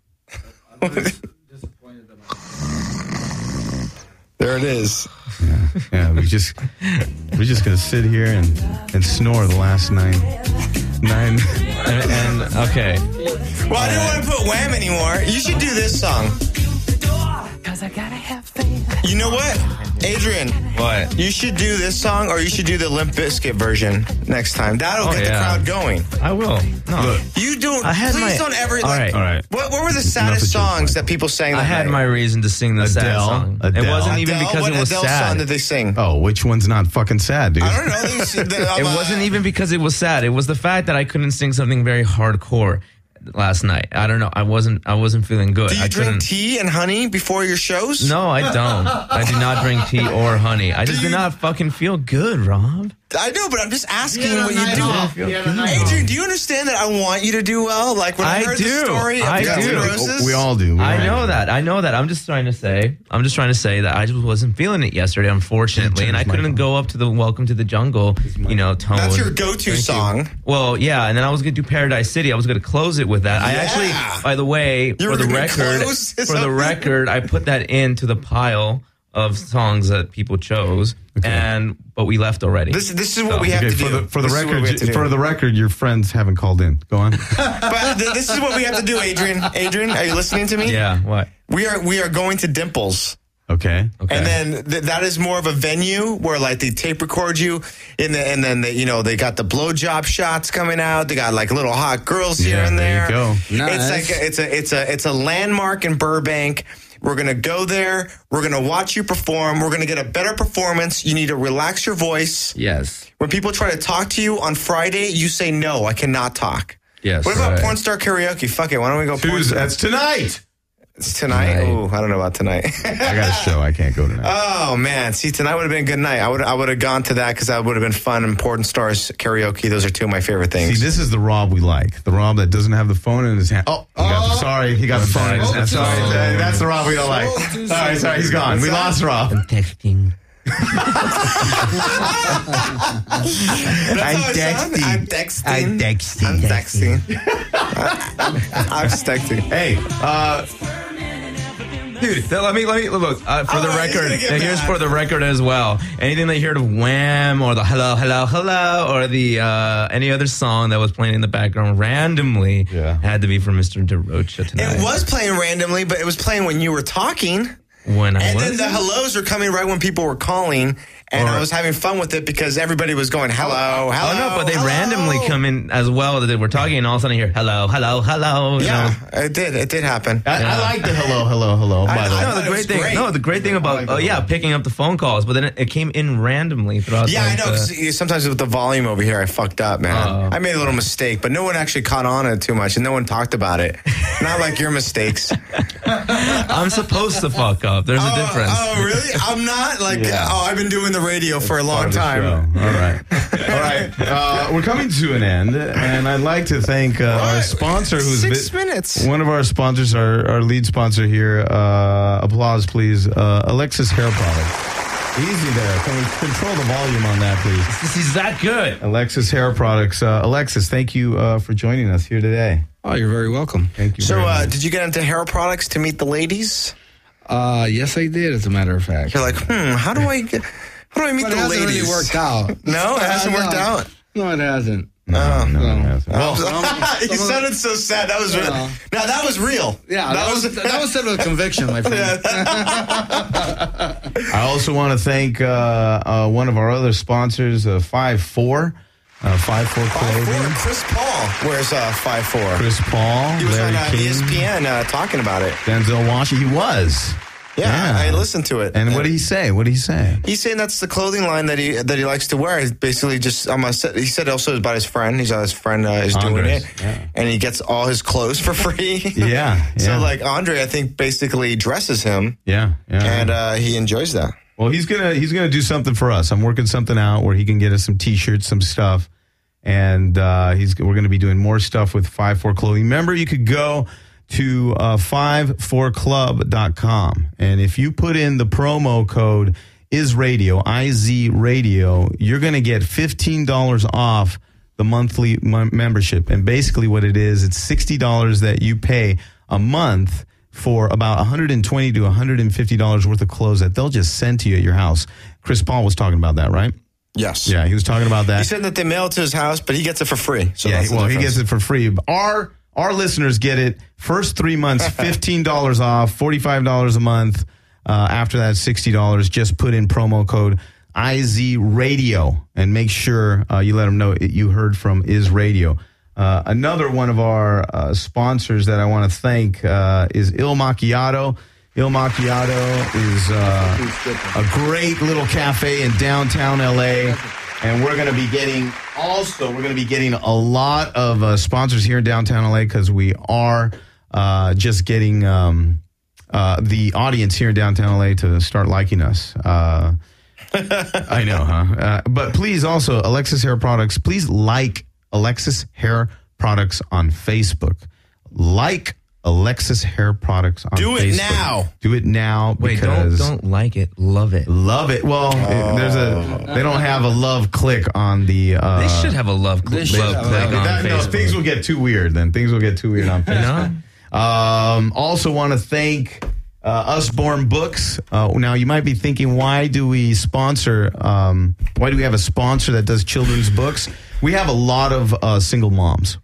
There it is. Yeah. We're just gonna sit here and snore the last nine. And okay. Well, I didn't want to put Wham anymore. You should do this song. You know what, Adrian? What? You should do this song, or you should do the Limp Bizkit version next time. That'll get the crowd going. I will. No, look, you don't. Please don't ever. All right. What were the saddest songs that people sang? I had my reason to sing the sad song. Adele. It wasn't even because what it was Adele sad. song did they sing? Oh, which one's not fucking sad, dude? I don't know. It wasn't even because it was sad. It was the fact that I couldn't sing something very hardcore last night. I don't know. I wasn't feeling good. Do you drink tea and honey before your shows? No, I don't. I do not drink tea or honey. I just did not fucking feel good, Rob. I know, but I'm just asking what you do. Adrian, do you understand that I want you to do well? Like when I heard the story of Guns N' Roses? We all do. I know that. I'm just trying to say that I just wasn't feeling it yesterday, unfortunately, and I couldn't go up to the Welcome to the Jungle, tone. That's your go-to song. Well, yeah, and then I was going to do Paradise City. I was going to close it with that. I actually, by the way, for the record, I put that into the pile of songs that people chose, but we left already. This is what we have to do. For the record, your friends haven't called in. Go on. But this is what we have to do, Adrian. Adrian, are you listening to me? Yeah. What? We are going to Dimples. Okay. And then that is more of a venue where like they tape record you, and then they got the blowjob shots coming out. They got like little hot girls here and there. There you go. Nice. It's a landmark in Burbank. We're going to go there. We're going to watch you perform. We're going to get a better performance. You need to relax your voice. Yes. When people try to talk to you on Friday, you say, no, I cannot talk. Yes. What about Porn Star Karaoke? Fuck it. Why don't we go porn star? That's tonight. It's tonight? Oh, I don't know about tonight. I got a show. I can't go tonight. Oh, man. See, tonight would have been a good night. I would have gone to that because that would have been fun. And Porn Stars Karaoke, those are two of my favorite things. See, this is the Rob we like. The Rob that doesn't have the phone in his hand. He got the phone in his hand. Sorry. That's the Rob we don't like. Sorry. He's gone. We lost Rob. I'm texting. I'm texting. Hey, Dude, let me look for the record. Here's for the record as well. Anything that you heard of Wham or the Hello, Hello, Hello or the any other song that was playing in the background randomly had to be from Mr. DeRocha tonight. It was playing randomly, but it was playing when you were talking. When I and was? then the hellos were coming right when people were calling, and I was having fun with it because everybody was going, hello, hello. Oh, no, but they randomly come in as well that they were talking, and all of a sudden you hear, hello, hello, hello. Yeah, it did happen. I like the hello, hello, hello, by the way. No, the great thing about, picking up the phone calls, but then it came in randomly throughout. Yeah, I know. 'Cause sometimes with the volume over here, I fucked up, man. I made a little mistake, but no one actually caught on it too much, and no one talked about it. Not like your mistakes. I'm supposed to fuck up. There's a difference. Oh, really? I'm not? I've been doing the radio for a long time. All right. We're coming to an end, and I'd like to thank our sponsor, who's 6 minutes. One of our sponsors, our lead sponsor here. Applause, please. Alexis Hair Products. Easy there. Can we control the volume on that, please? Is that good? Alexis Hair Products. Alexis, thank you for joining us here today. Oh, you're very welcome. Thank you. So, did you get into hair products to meet the ladies? Yes, I did. As a matter of fact, you're like, how do I meet but the it hasn't ladies? really worked out. No, it hasn't worked out. No, it hasn't. No, it hasn't. You sounded so sad. That was real. Now that was real. Yeah, that was said with conviction, my friend. I also want to thank one of our other sponsors, 5'4". 5'4" Clothing. Chris Paul wears 5'4". Chris Paul. He was Larry on King. ESPN talking about it. Denzel Washington. He was. Yeah, I listened to it. And what did he say? He's saying that's the clothing line that he likes to wear. He's basically just he said also about his friend. He's his friend is doing it, and he gets all his clothes for free. Yeah. So like Andre, I think basically dresses him. Yeah. And he enjoys that. Well, he's gonna do something for us. I'm working something out where he can get us some T-shirts, some stuff, and we're gonna be doing more stuff with 5'4" Clothing. Remember, you could go to 54club.com, and if you put in the promo code IZRadio, IZ Radio, you're gonna get $15 off the monthly membership. And basically, what it is, it's $60 that you pay a month for about $120 to $150 worth of clothes that they'll just send to you at your house. Chris Paul was talking about that, right? Yes. Yeah, he was talking about that. He said that they mail it to his house, but he gets it for free. So yeah, he gets it for free. Our listeners get it first 3 months, $15 off, $45 a month. After that, $60. Just put in promo code IZ Radio and make sure you let them know you heard from Iz Radio. Another one of our sponsors that I want to thank is Il Macchiato. Il Macchiato is a great little cafe in downtown LA, and we're going to be getting a lot of sponsors here in downtown LA because we are just getting the audience here in downtown LA to start liking us. I know, huh? But please also, Alexis Hair Products, please like Alexis Hair Products on Facebook. Like Alexis Hair Products on Facebook. Do it now. Do it now. Wait, don't like it. Love it. Love it. Well, they don't have a love click on the. They should have a love click on Facebook. No, things will get too weird then. Things will get too weird on Facebook. Also want to thank Usborne Books. Now, you might be thinking, why do we have a sponsor that does children's books? We have a lot of single moms.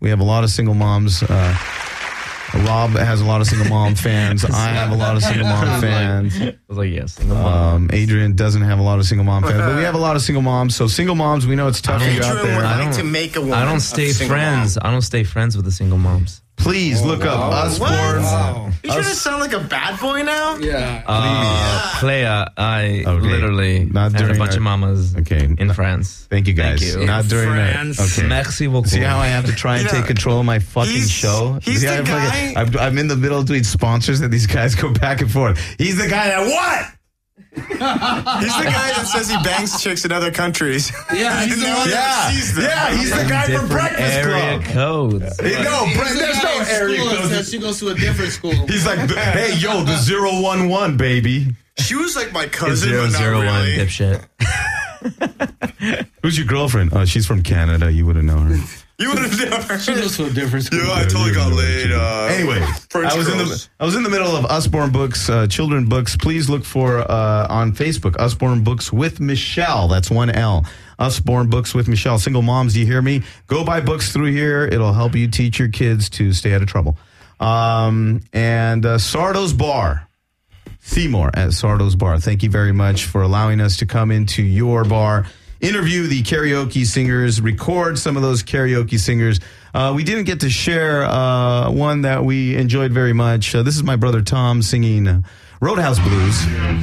Rob has a lot of single mom fans. I have a lot of single mom fans. I was like, yes. Adrian doesn't have a lot of single mom fans, but we have a lot of single moms. So single moms, we know it's tough for you out there. I don't stay friends. I don't stay friends with the single moms. Please look up Usborne. You trying to sound like a bad boy now? Yeah. Clea, I literally had a bunch of mamas in France. Thank you, guys. Thank you. Not during France. that. Okay. Merci beaucoup. See how I have to try and take control of my fucking show? He's See the how guy. I'm in the middle of doing sponsors and these guys go back and forth. He's the guy that what? He's the guy that says he bangs chicks in other countries. Yeah, he's the one that sees them. Yeah, he's the guy from Breakfast Club. Codes. There's no area codes. She goes to a different school. He's like, hey, yo, the 011, baby. She was like my cousin, but not 001 really. dipshit. Who's your girlfriend? Oh, she's from Canada. You wouldn't know her. You would have never. She goes to a different school. I totally got laid. Anyway, I was in the middle of Usborne Books, children books. Please look for on Facebook, Usborne Books with Michelle. That's 1 L. Usborne Books with Michelle. Single moms, do you hear me? Go buy books through here. It'll help you teach your kids to stay out of trouble. And Sardo's Bar. Seymour at Sardo's Bar. Thank you very much for allowing us to come into your bar, interview the karaoke singers, record some of those karaoke singers. We didn't get to share one that we enjoyed very much. This is my brother Tom singing Roadhouse Blues.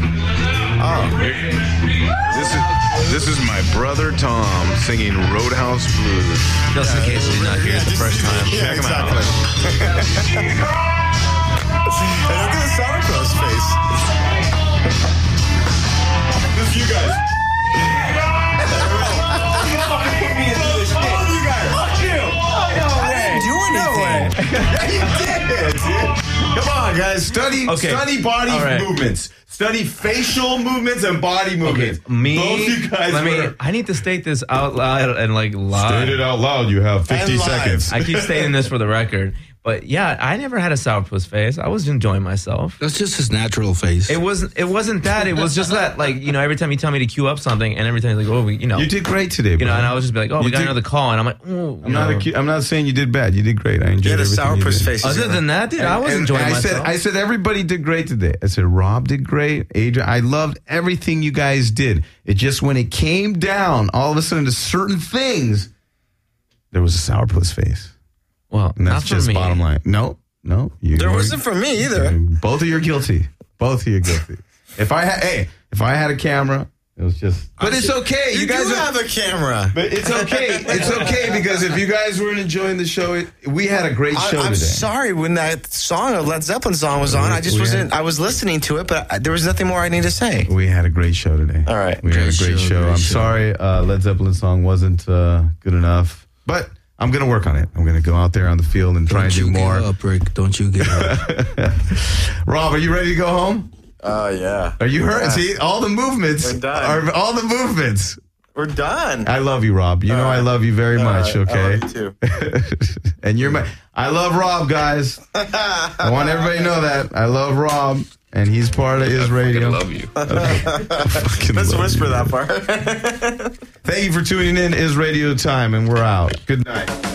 This is my brother Tom singing Roadhouse Blues. Just in case you did not hear it the first time. Check him out. Hey, look at the Sourpuss face. This is you guys. Yeah, you did, dude. Come on, guys. Study body movements. Study facial movements and body movements. Okay, me. Both you guys I need to state this out loud and like live. State it out loud. You have 50 seconds. I keep stating this for the record. But yeah, I never had a sourpuss face. I was enjoying myself. That's just his natural face. It wasn't that. It was just that, like, you know, every time you tell me to queue up something, and every time like, oh, you know, you did great today, bro. You know, and I was just be like, oh, we got another call, and I'm like, oh, I'm not saying you did bad. You did great. I enjoyed everything. You had a sourpuss face. Other than that, dude, I was enjoying myself. I said everybody did great today. I said Rob did great. Adrian, I loved everything you guys did. It just when it came down, all of a sudden to certain things, there was a sourpuss face. Well, and that's just bottom line. No. There wasn't for me either. Both of you are guilty. Both of you are guilty. If I had a camera, it was just. But it's okay. You guys have a camera. But it's okay. It's okay because if you guys weren't enjoying the show, we had a great show today. I'm sorry when that song, a Led Zeppelin song, was on. I just wasn't. I was listening to it, but there was nothing more I need to say. We had a great show today. All right, we had a great show. I'm sorry, Led Zeppelin song wasn't good enough, but. I'm going to work on it. I'm going to go out there on the field and try and do more. Don't you give up, Rick. Don't you give up. Rob, are you ready to go home? Yeah. Are you hurt? See, all the movements. We're done. All the movements. We're done. I love you, Rob. You know I love you very much, okay? I love you too. And you're I love Rob, guys. I want everybody to know that. I love Rob, and he's part of Is Radio. I love you. Let's whisper that part. Thank you for tuning in. Is Radio time, and we're out. Good night.